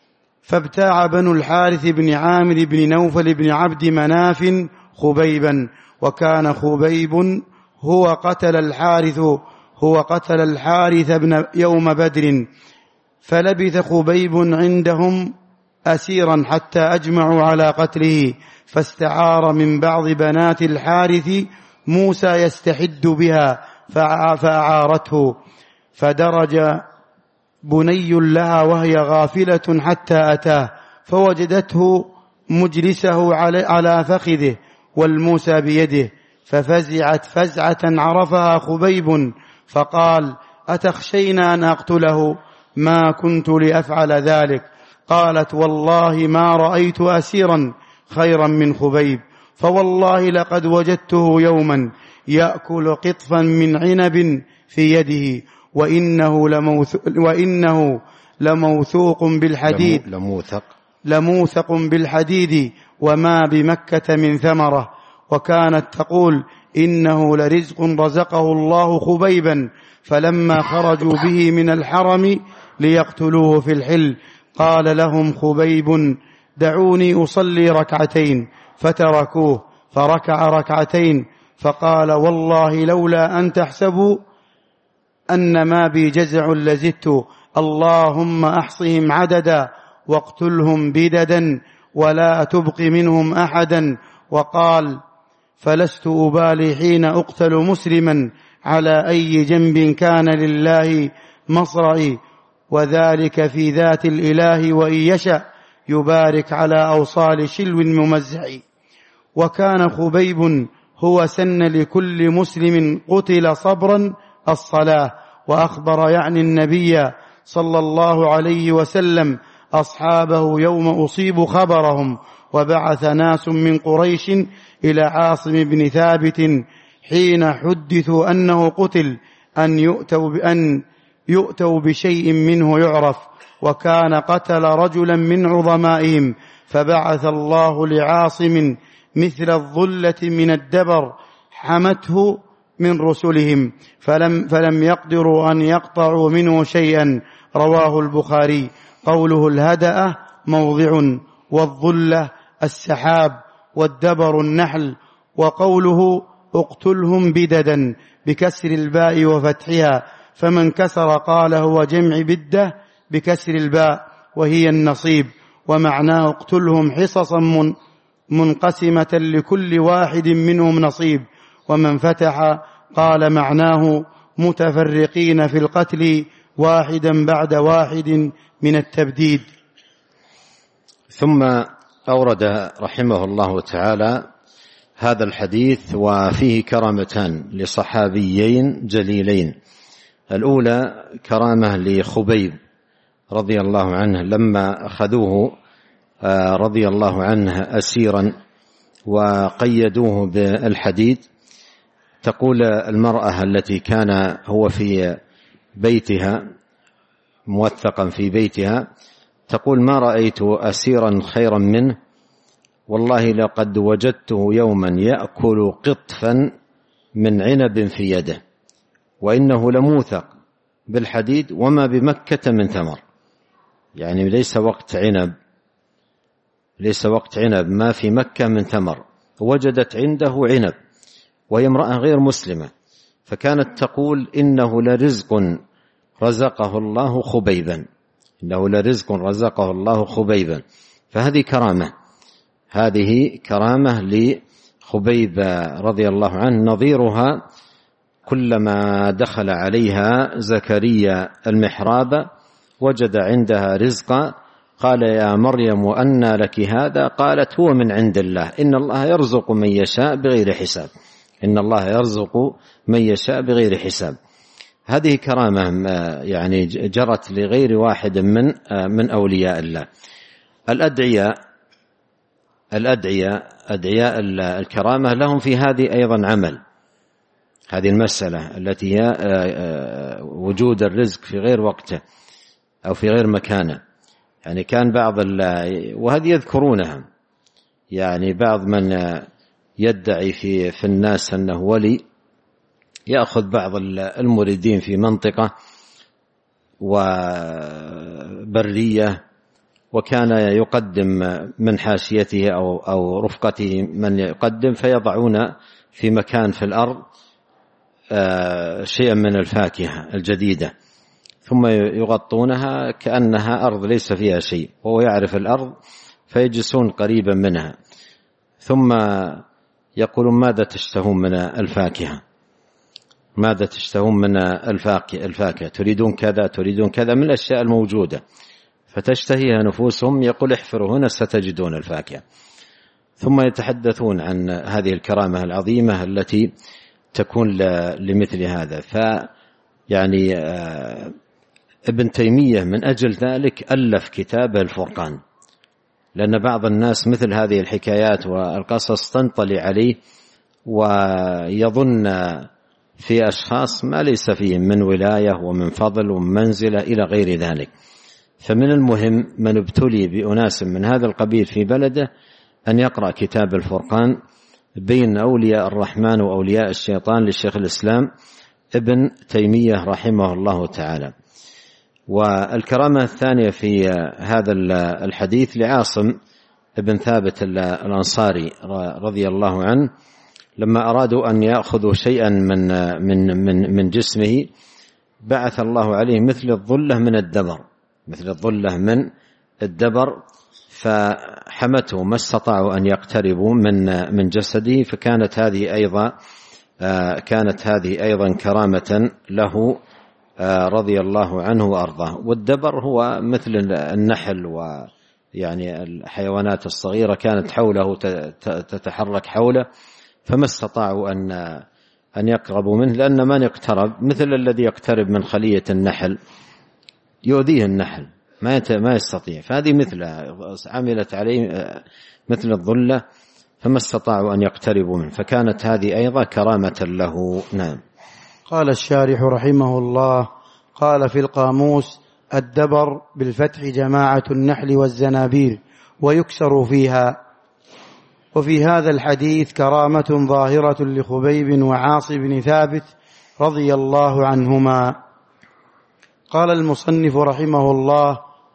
فابتاع بنو الحارث بن عامر بن نوفل بن عبد مناف خبيبا، وكان خبيب هو قتل الحارث هو قتل الحارث بن يوم بدر. فلبث خبيب عندهم أسيرا حتى أجمعوا على قتله، فاستعار من بعض بنات الحارث موسى يستحد بها فأعارته، فدرج بني لها وهي غافلة حتى أتاه، فوجدته مجلسه على فخذه والموسى بيده، ففزعت فزعة عرفها خبيب، فقال: أتخشين أن أقتله؟ ما كنت لأفعل ذلك. قالت: والله ما رأيت أسيرا خيرا من خبيب، فوالله لقد وجدته يوما يأكل قطفا من عنب في يده، وإنه, لموث وإنه لموثوق بالحديد لموثق لموثق بالحديد وما بمكة من ثمرة. وكانت تقول: إنه لرزق رزقه الله خبيبا. فلما خرجوا به من الحرم ليقتلوه في الحل قال لهم خبيب: دعوني أصلي ركعتين، فتركوه فركع ركعتين، فقال: والله لولا أن تحسبوا أن ما بي جزع لزدت، اللهم أحصهم عددا واقتلهم بددا ولا تبق منهم أحدا. وقال: فلست أبالي حين أقتل مسلما على أي جنب كان لله مصرعي، وذلك في ذات الإله، وإن يشأ يبارك على أوصال شلو ممزع. وكان خبيب هو سن لكل مسلم قتل صبرا الصلاة. وأخبر يعني النبي صلى الله عليه وسلم أصحابه يوم أصيبوا خبرهم. وبعث ناس من قريش إلى عاصم بن ثابت حين حدثوا أنه قتل أن يؤتوا بأن يؤتوا بشيء منه يعرف، وكان قتل رجلا من عظمائهم. فبعث الله لعاصم مثل الظلة من الدبر حمته من رسلهم، فلم, فلم يقدروا أن يقطعوا منه شيئا. رواه البخاري. قوله الهدأ موضع، والظلة السحاب، والدبر النحل. وقوله اقتلهم بددا بكسر الباء وفتحها، فمن كسر قال هو جمع بدة بكسر الباء وهي النصيب. ومعناه اقتلهم حصصا من منقسمة لكل واحد منهم نصيب. ومن فتح قال معناه متفرقين في القتل واحدا بعد واحد من التبديد. ثم أورد رحمه الله تعالى هذا الحديث وفيه كرامتان لصحابيين جليلين. الأولى كرامة لخبيب رضي الله عنه لما أخذوه رضي الله عنه أسيرا وقيدوه بالحديد. تقول المرأة التي كان هو في بيتها موثقا في بيتها، تقول ما رأيت أسيرا خيرا منه، والله لقد وجدته يوما يأكل قطفا من عنب في يده، وإنه لموثق بالحديد وما بمكة من ثمر. يعني ليس وقت عنب، ليس وقت عنب، ما في مكة من ثمر. وجدت عنده عنب وهي امرأة غير مسلمة، فكانت تقول إنه لرزق رزقه الله خبيبا، إنه لرزق رزقه الله خبيبا. فهذه كرامة، هذه كرامة لخبيب رضي الله عنه. نظيرها كلما دخل عليها زكريا المحراب وجد عندها رزقا قال يا مريم وأنى لك هذا؟ قالت هو من عند الله، إن الله يرزق من يشاء بغير حساب، إن الله يرزق من يشاء بغير حساب. هذه كرامة يعني جرت لغير واحد من من أولياء الله. الأدعياء الأدعياء أدعياء الكرامة لهم في هذه أيضا عمل، هذه المسألة التي هي وجود الرزق في غير وقته أو في غير مكانه. يعني كان بعض وهذه يذكرونها، يعني بعض من يدعي في في الناس أنه ولي يأخذ بعض المريدين في منطقة وبرية، وكان يقدم من حاشيته أو أو رفقته من يقدم، فيضعون في مكان في الأرض شيئا من الفاكهة الجديدة ثم يغطونها كأنها أرض ليس فيها شيء، وهو يعرف الأرض فيجلسون قريبا منها، ثم يقولون ماذا تشتهون من الفاكهة، ماذا تشتهون من الفاكهة، تريدون كذا تريدون كذا من الأشياء الموجودة، فتشتهيها نفوسهم. يقول احفروا هنا ستجدون الفاكهة. ثم يتحدثون عن هذه الكرامة العظيمة التي تكون لمثل هذا. فيعني ابن تيمية من أجل ذلك ألف كتاب الفرقان، لأن بعض الناس مثل هذه الحكايات والقصص تنطلي عليه ويظن في أشخاص ما ليس فيهم من ولاية ومن فضل ومنزلة إلى غير ذلك. فمن المهم من ابتلي بأناس من هذا القبيل في بلده أن يقرأ كتاب الفرقان بين أولياء الرحمن وأولياء الشيطان للشيخ الإسلام ابن تيمية رحمه الله تعالى. والكرامة الثانية في هذا الحديث لعاصم ابن ثابت الأنصاري رضي الله عنه، لما أرادوا أن يأخذوا شيئا من من من من جسمه بعث الله عليه مثل الظلة من الدبر، مثل الظلة من الدبر، فحمته ما استطاعوا أن يقتربوا من من جسده. فكانت هذه أيضا كانت هذه أيضا كرامة له رضي الله عنه وأرضاه. والدبر هو مثل النحل ويعني الحيوانات الصغيرة كانت حوله تتحرك حوله، فما استطاعوا أن أن يقربوا منه، لأن من يقترب مثل الذي يقترب من خلية النحل يؤذيه النحل ما ما يستطيع. فهذه مثلها عملت عليه مثل الظلة، فما استطاعوا أن يقتربوا منه، فكانت هذه أيضا كرامة له. نعم. قال الشارح رحمه الله قال في القاموس الدبر بالفتح جماعة النحل والزنابير ويكسر فيها. وفي هذا الحديث كرامة ظاهرة لخبيب وعاص بن ثابت رضي الله عنهما. قال المصنف رحمه الله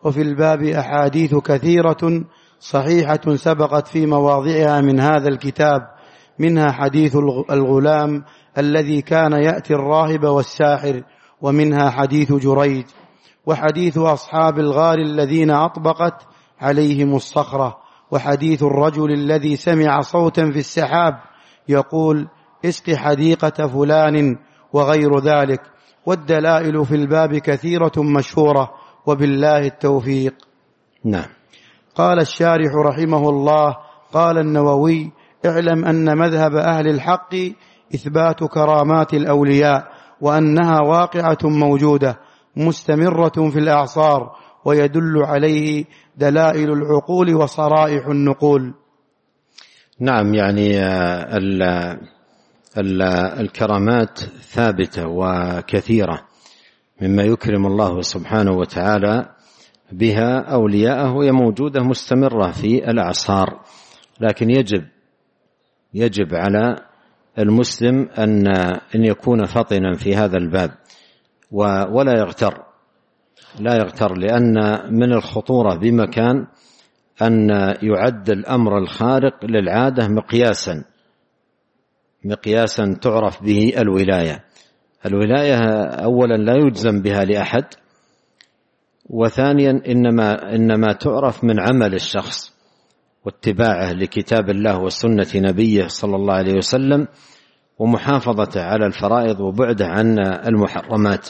وفي الباب أحاديث كثيرة صحيحة سبقت في مواضعها من هذا الكتاب، منها حديث الغلام الذي كان يأتي الراهب والساحر، ومنها حديث جريج، وحديث أصحاب الغار الذين أطبقت عليهم الصخرة، وحديث الرجل الذي سمع صوتا في السحاب يقول اسق حديقة فلان وغير ذلك. والدلائل في الباب كثيرة مشهورة، وبالله التوفيق. نعم. قال الشارح رحمه الله: قال النووي: اعلم أن مذهب أهل الحق إثبات كرامات الأولياء، وأنها واقعة موجودة مستمرة في الأعصار، ويدل عليه دلائل العقول وصرائح النقول. نعم، يعني ال ال الكرامات ثابتة وكثيرة مما يكرم الله سبحانه وتعالى بها أولياءه، وهي موجودة مستمرة في الأعصار، لكن يجب يجب على المسلم أن أن يكون فطنا في هذا الباب ولا يغتر لا يغتر لأن من الخطورة بمكان أن يعد الأمر الخارق للعادة مقياسا مقياسا تعرف به الولاية. الولاية أولا لا يجزم بها لأحد، وثانيا إنما, إنما تعرف من عمل الشخص واتباعه لكتاب الله وسنة نبيه صلى الله عليه وسلم، ومحافظته على الفرائض وبعده عن المحرمات.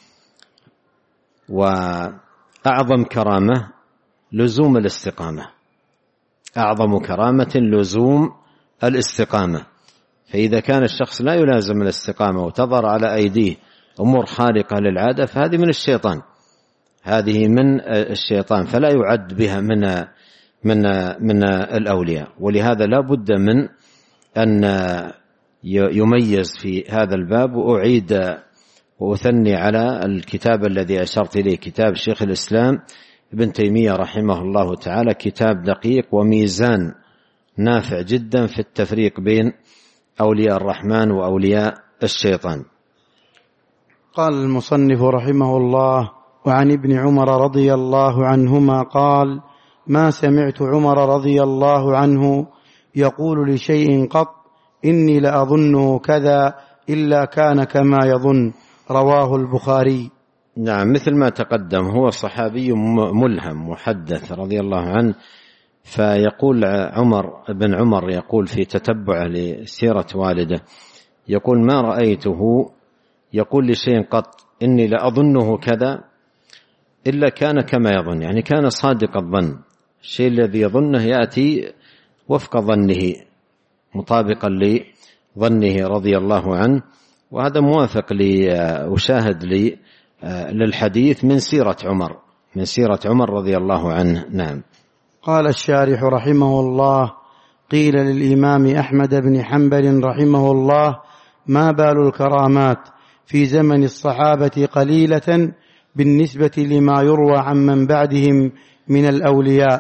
وأعظم كرامة لزوم الاستقامة، أعظم كرامة لزوم الاستقامة. فإذا كان الشخص لا يلازم الاستقامة وتظهر على أيديه أمور خارقة للعادة فهذه من الشيطان، هذه من الشيطان، فلا يعد بها من من من الأولياء. ولهذا لا بد من أن يميز في هذا الباب. وأعيد وأثني على الكتاب الذي أشرت إليه، كتاب شيخ الإسلام ابن تيمية رحمه الله تعالى، كتاب دقيق وميزان نافع جدا في التفريق بين أولياء الرحمن وأولياء الشيطان. قال المصنف رحمه الله: وعن ابن عمر رضي الله عنهما قال: ما سمعت عمر رضي الله عنه يقول لشيء قط إني لأظنه كذا إلا كان كما يظن. رواه البخاري. نعم، مثل ما تقدم، هو صحابي ملهم محدث رضي الله عنه. فيقول عمر بن عمر يقول في تتبع لسيرة والده، يقول: ما رأيته يقول لشيء قط إني لأظنه كذا إلا كان كما يظن، يعني كان صادق الظن، الشيء الذي يظنه يأتي وفق ظنه مطابقا لظنه رضي الله عنه. وهذا موافق لي وشاهد لي للحديث من سيرة عمر من سيرة عمر رضي الله عنه. نعم. قال الشارح رحمه الله: قيل للإمام أحمد بن حنبل رحمه الله: ما بال الكرامات في زمن الصحابة قليلة بالنسبة لما يروى عن من بعدهم من الأولياء؟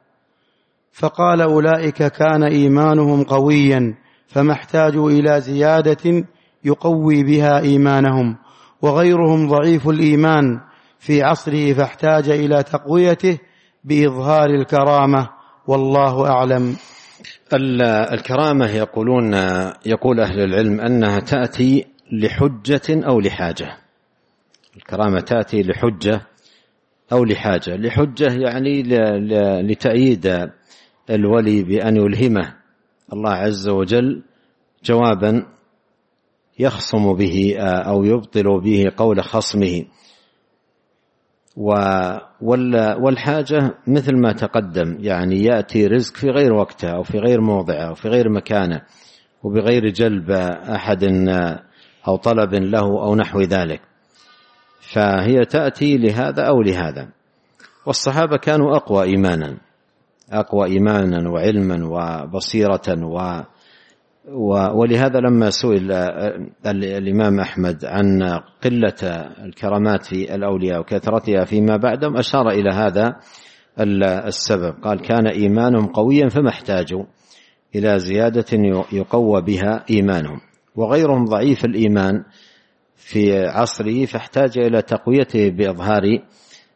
فقال: أولئك كان إيمانهم قويا فما احتاجوا إلى زيادة يقوي بها إيمانهم، وغيرهم ضعيف الإيمان في عصره فاحتاج إلى تقويته بإظهار الكرامة، والله أعلم. الكرامة يقولون يقول أهل العلم أنها تأتي لحجة أو لحاجة. الكرامة تأتي لحجة أو لحاجة. لحجة يعني لتأييد الولي بأن يلهمه الله عز وجل جوابا يخصم به أو يبطل به قول خصمه. والحاجة مثل ما تقدم، يعني يأتي رزق في غير وقته أو في غير موضعه أو في غير مكانه وبغير جلب أحد أو طلب له أو نحو ذلك، فهي تأتي لهذا أو لهذا. والصحابة كانوا أقوى إيمانا أقوى إيمانا وعلما وبصيرة و ولهذا لما سئل الإمام أحمد عن قلة الكرامات في الأولياء وكثرتها فيما بعدهم أشار إلى هذا السبب، قال: كان إيمانهم قويا فما احتاجوا إلى زيادة يقوى بها إيمانهم، وغيرهم ضعيف الإيمان في عصره فاحتاج إلى تقويته بإظهار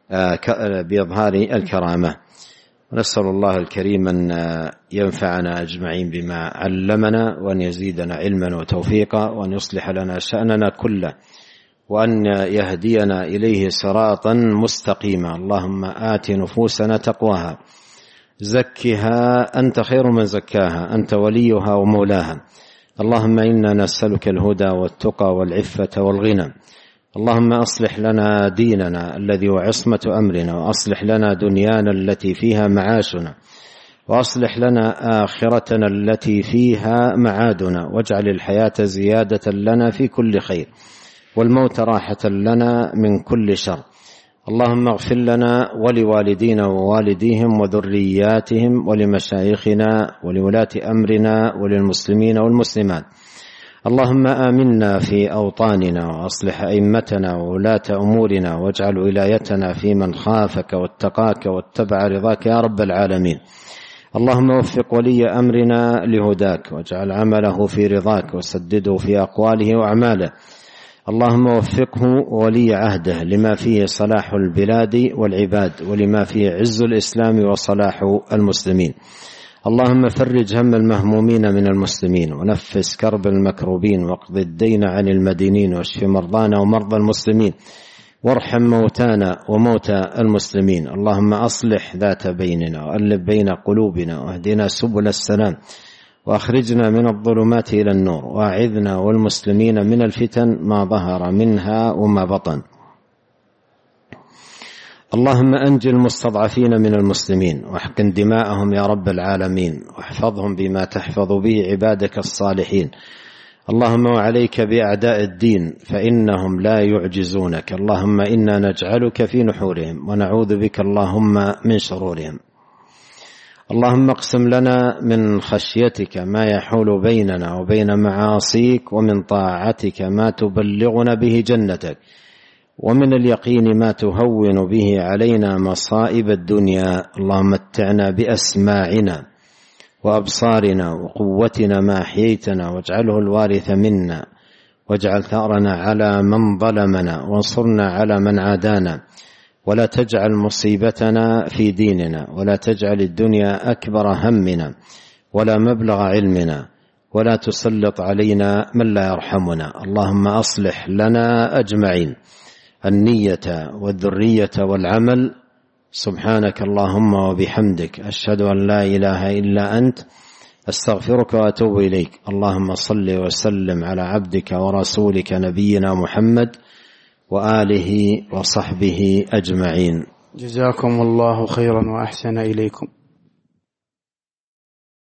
بإظهار الكرامة. نسأل الله الكريم أن ينفعنا أجمعين بما علمنا، وأن يزيدنا علما وتوفيقا، وأن يصلح لنا شأننا كله، وأن يهدينا إليه صراطا مستقيما. اللهم آت نفوسنا تقواها، زكها أنت خير من زكاها، أنت وليها ومولاها. اللهم إنا نسألك الهدى والتقى والعفة والغنى. اللهم أصلح لنا ديننا الذي هو عصمة أمرنا، وأصلح لنا دنيانا التي فيها معاشنا، وأصلح لنا آخرتنا التي فيها معادنا، واجعل الحياة زيادة لنا في كل خير، والموت راحة لنا من كل شر. اللهم اغفر لنا ولوالدينا ووالديهم وذرياتهم ولمشايخنا ولولاة أمرنا وللمسلمين والمسلمات. اللهم آمنا في أوطاننا، وأصلح أئمتنا وولاة أمورنا، واجعل ولايتنا في من خافك واتقاك واتبع رضاك يا رب العالمين. اللهم وفق ولي أمرنا لهداك، واجعل عمله في رضاك، وسدده في أقواله وأعماله. اللهم وفقه ولي عهده لما فيه صلاح البلاد والعباد، ولما فيه عز الإسلام وصلاح المسلمين. اللهم فرج هم المهمومين من المسلمين، ونفس كرب المكروبين، واقض الدين عن المدينين، واشف مرضانا ومرضى المسلمين، وارحم موتانا وموتى المسلمين. اللهم أصلح ذات بيننا، وألف بين قلوبنا، واهدنا سبل السلام، وأخرجنا من الظلمات إلى النور، وأعذنا والمسلمين من الفتن ما ظهر منها وما بطن. اللهم أنجِ المستضعفين من المسلمين، واحقن دماءهم يا رب العالمين، واحفظهم بما تحفظ به عبادك الصالحين. اللهم وعليك بأعداء الدين فإنهم لا يعجزونك. اللهم إنا نجعلك في نحورهم، ونعوذ بك اللهم من شرورهم. اللهم اقسم لنا من خشيتك ما يحول بيننا وبين معاصيك، ومن طاعتك ما تبلغنا به جنتك، ومن اليقين ما تهون به علينا مصائب الدنيا. اللهم متعنا بأسماعنا وأبصارنا وقوتنا ما أحييتنا، واجعله الوارث منا، واجعل ثأرنا على من ظلمنا، وانصرنا على من عادانا، ولا تجعل مصيبتنا في ديننا، ولا تجعل الدنيا أكبر همنا ولا مبلغ علمنا، ولا تسلط علينا من لا يرحمنا. اللهم أصلح لنا أجمعين النية والذرية والعمل. سبحانك اللهم وبحمدك، أشهد أن لا إله إلا أنت، أستغفرك وأتوب إليك. اللهم صل وسلم على عبدك ورسولك نبينا محمد وآله وصحبه أجمعين. جزاكم الله خيرا وأحسن إليكم.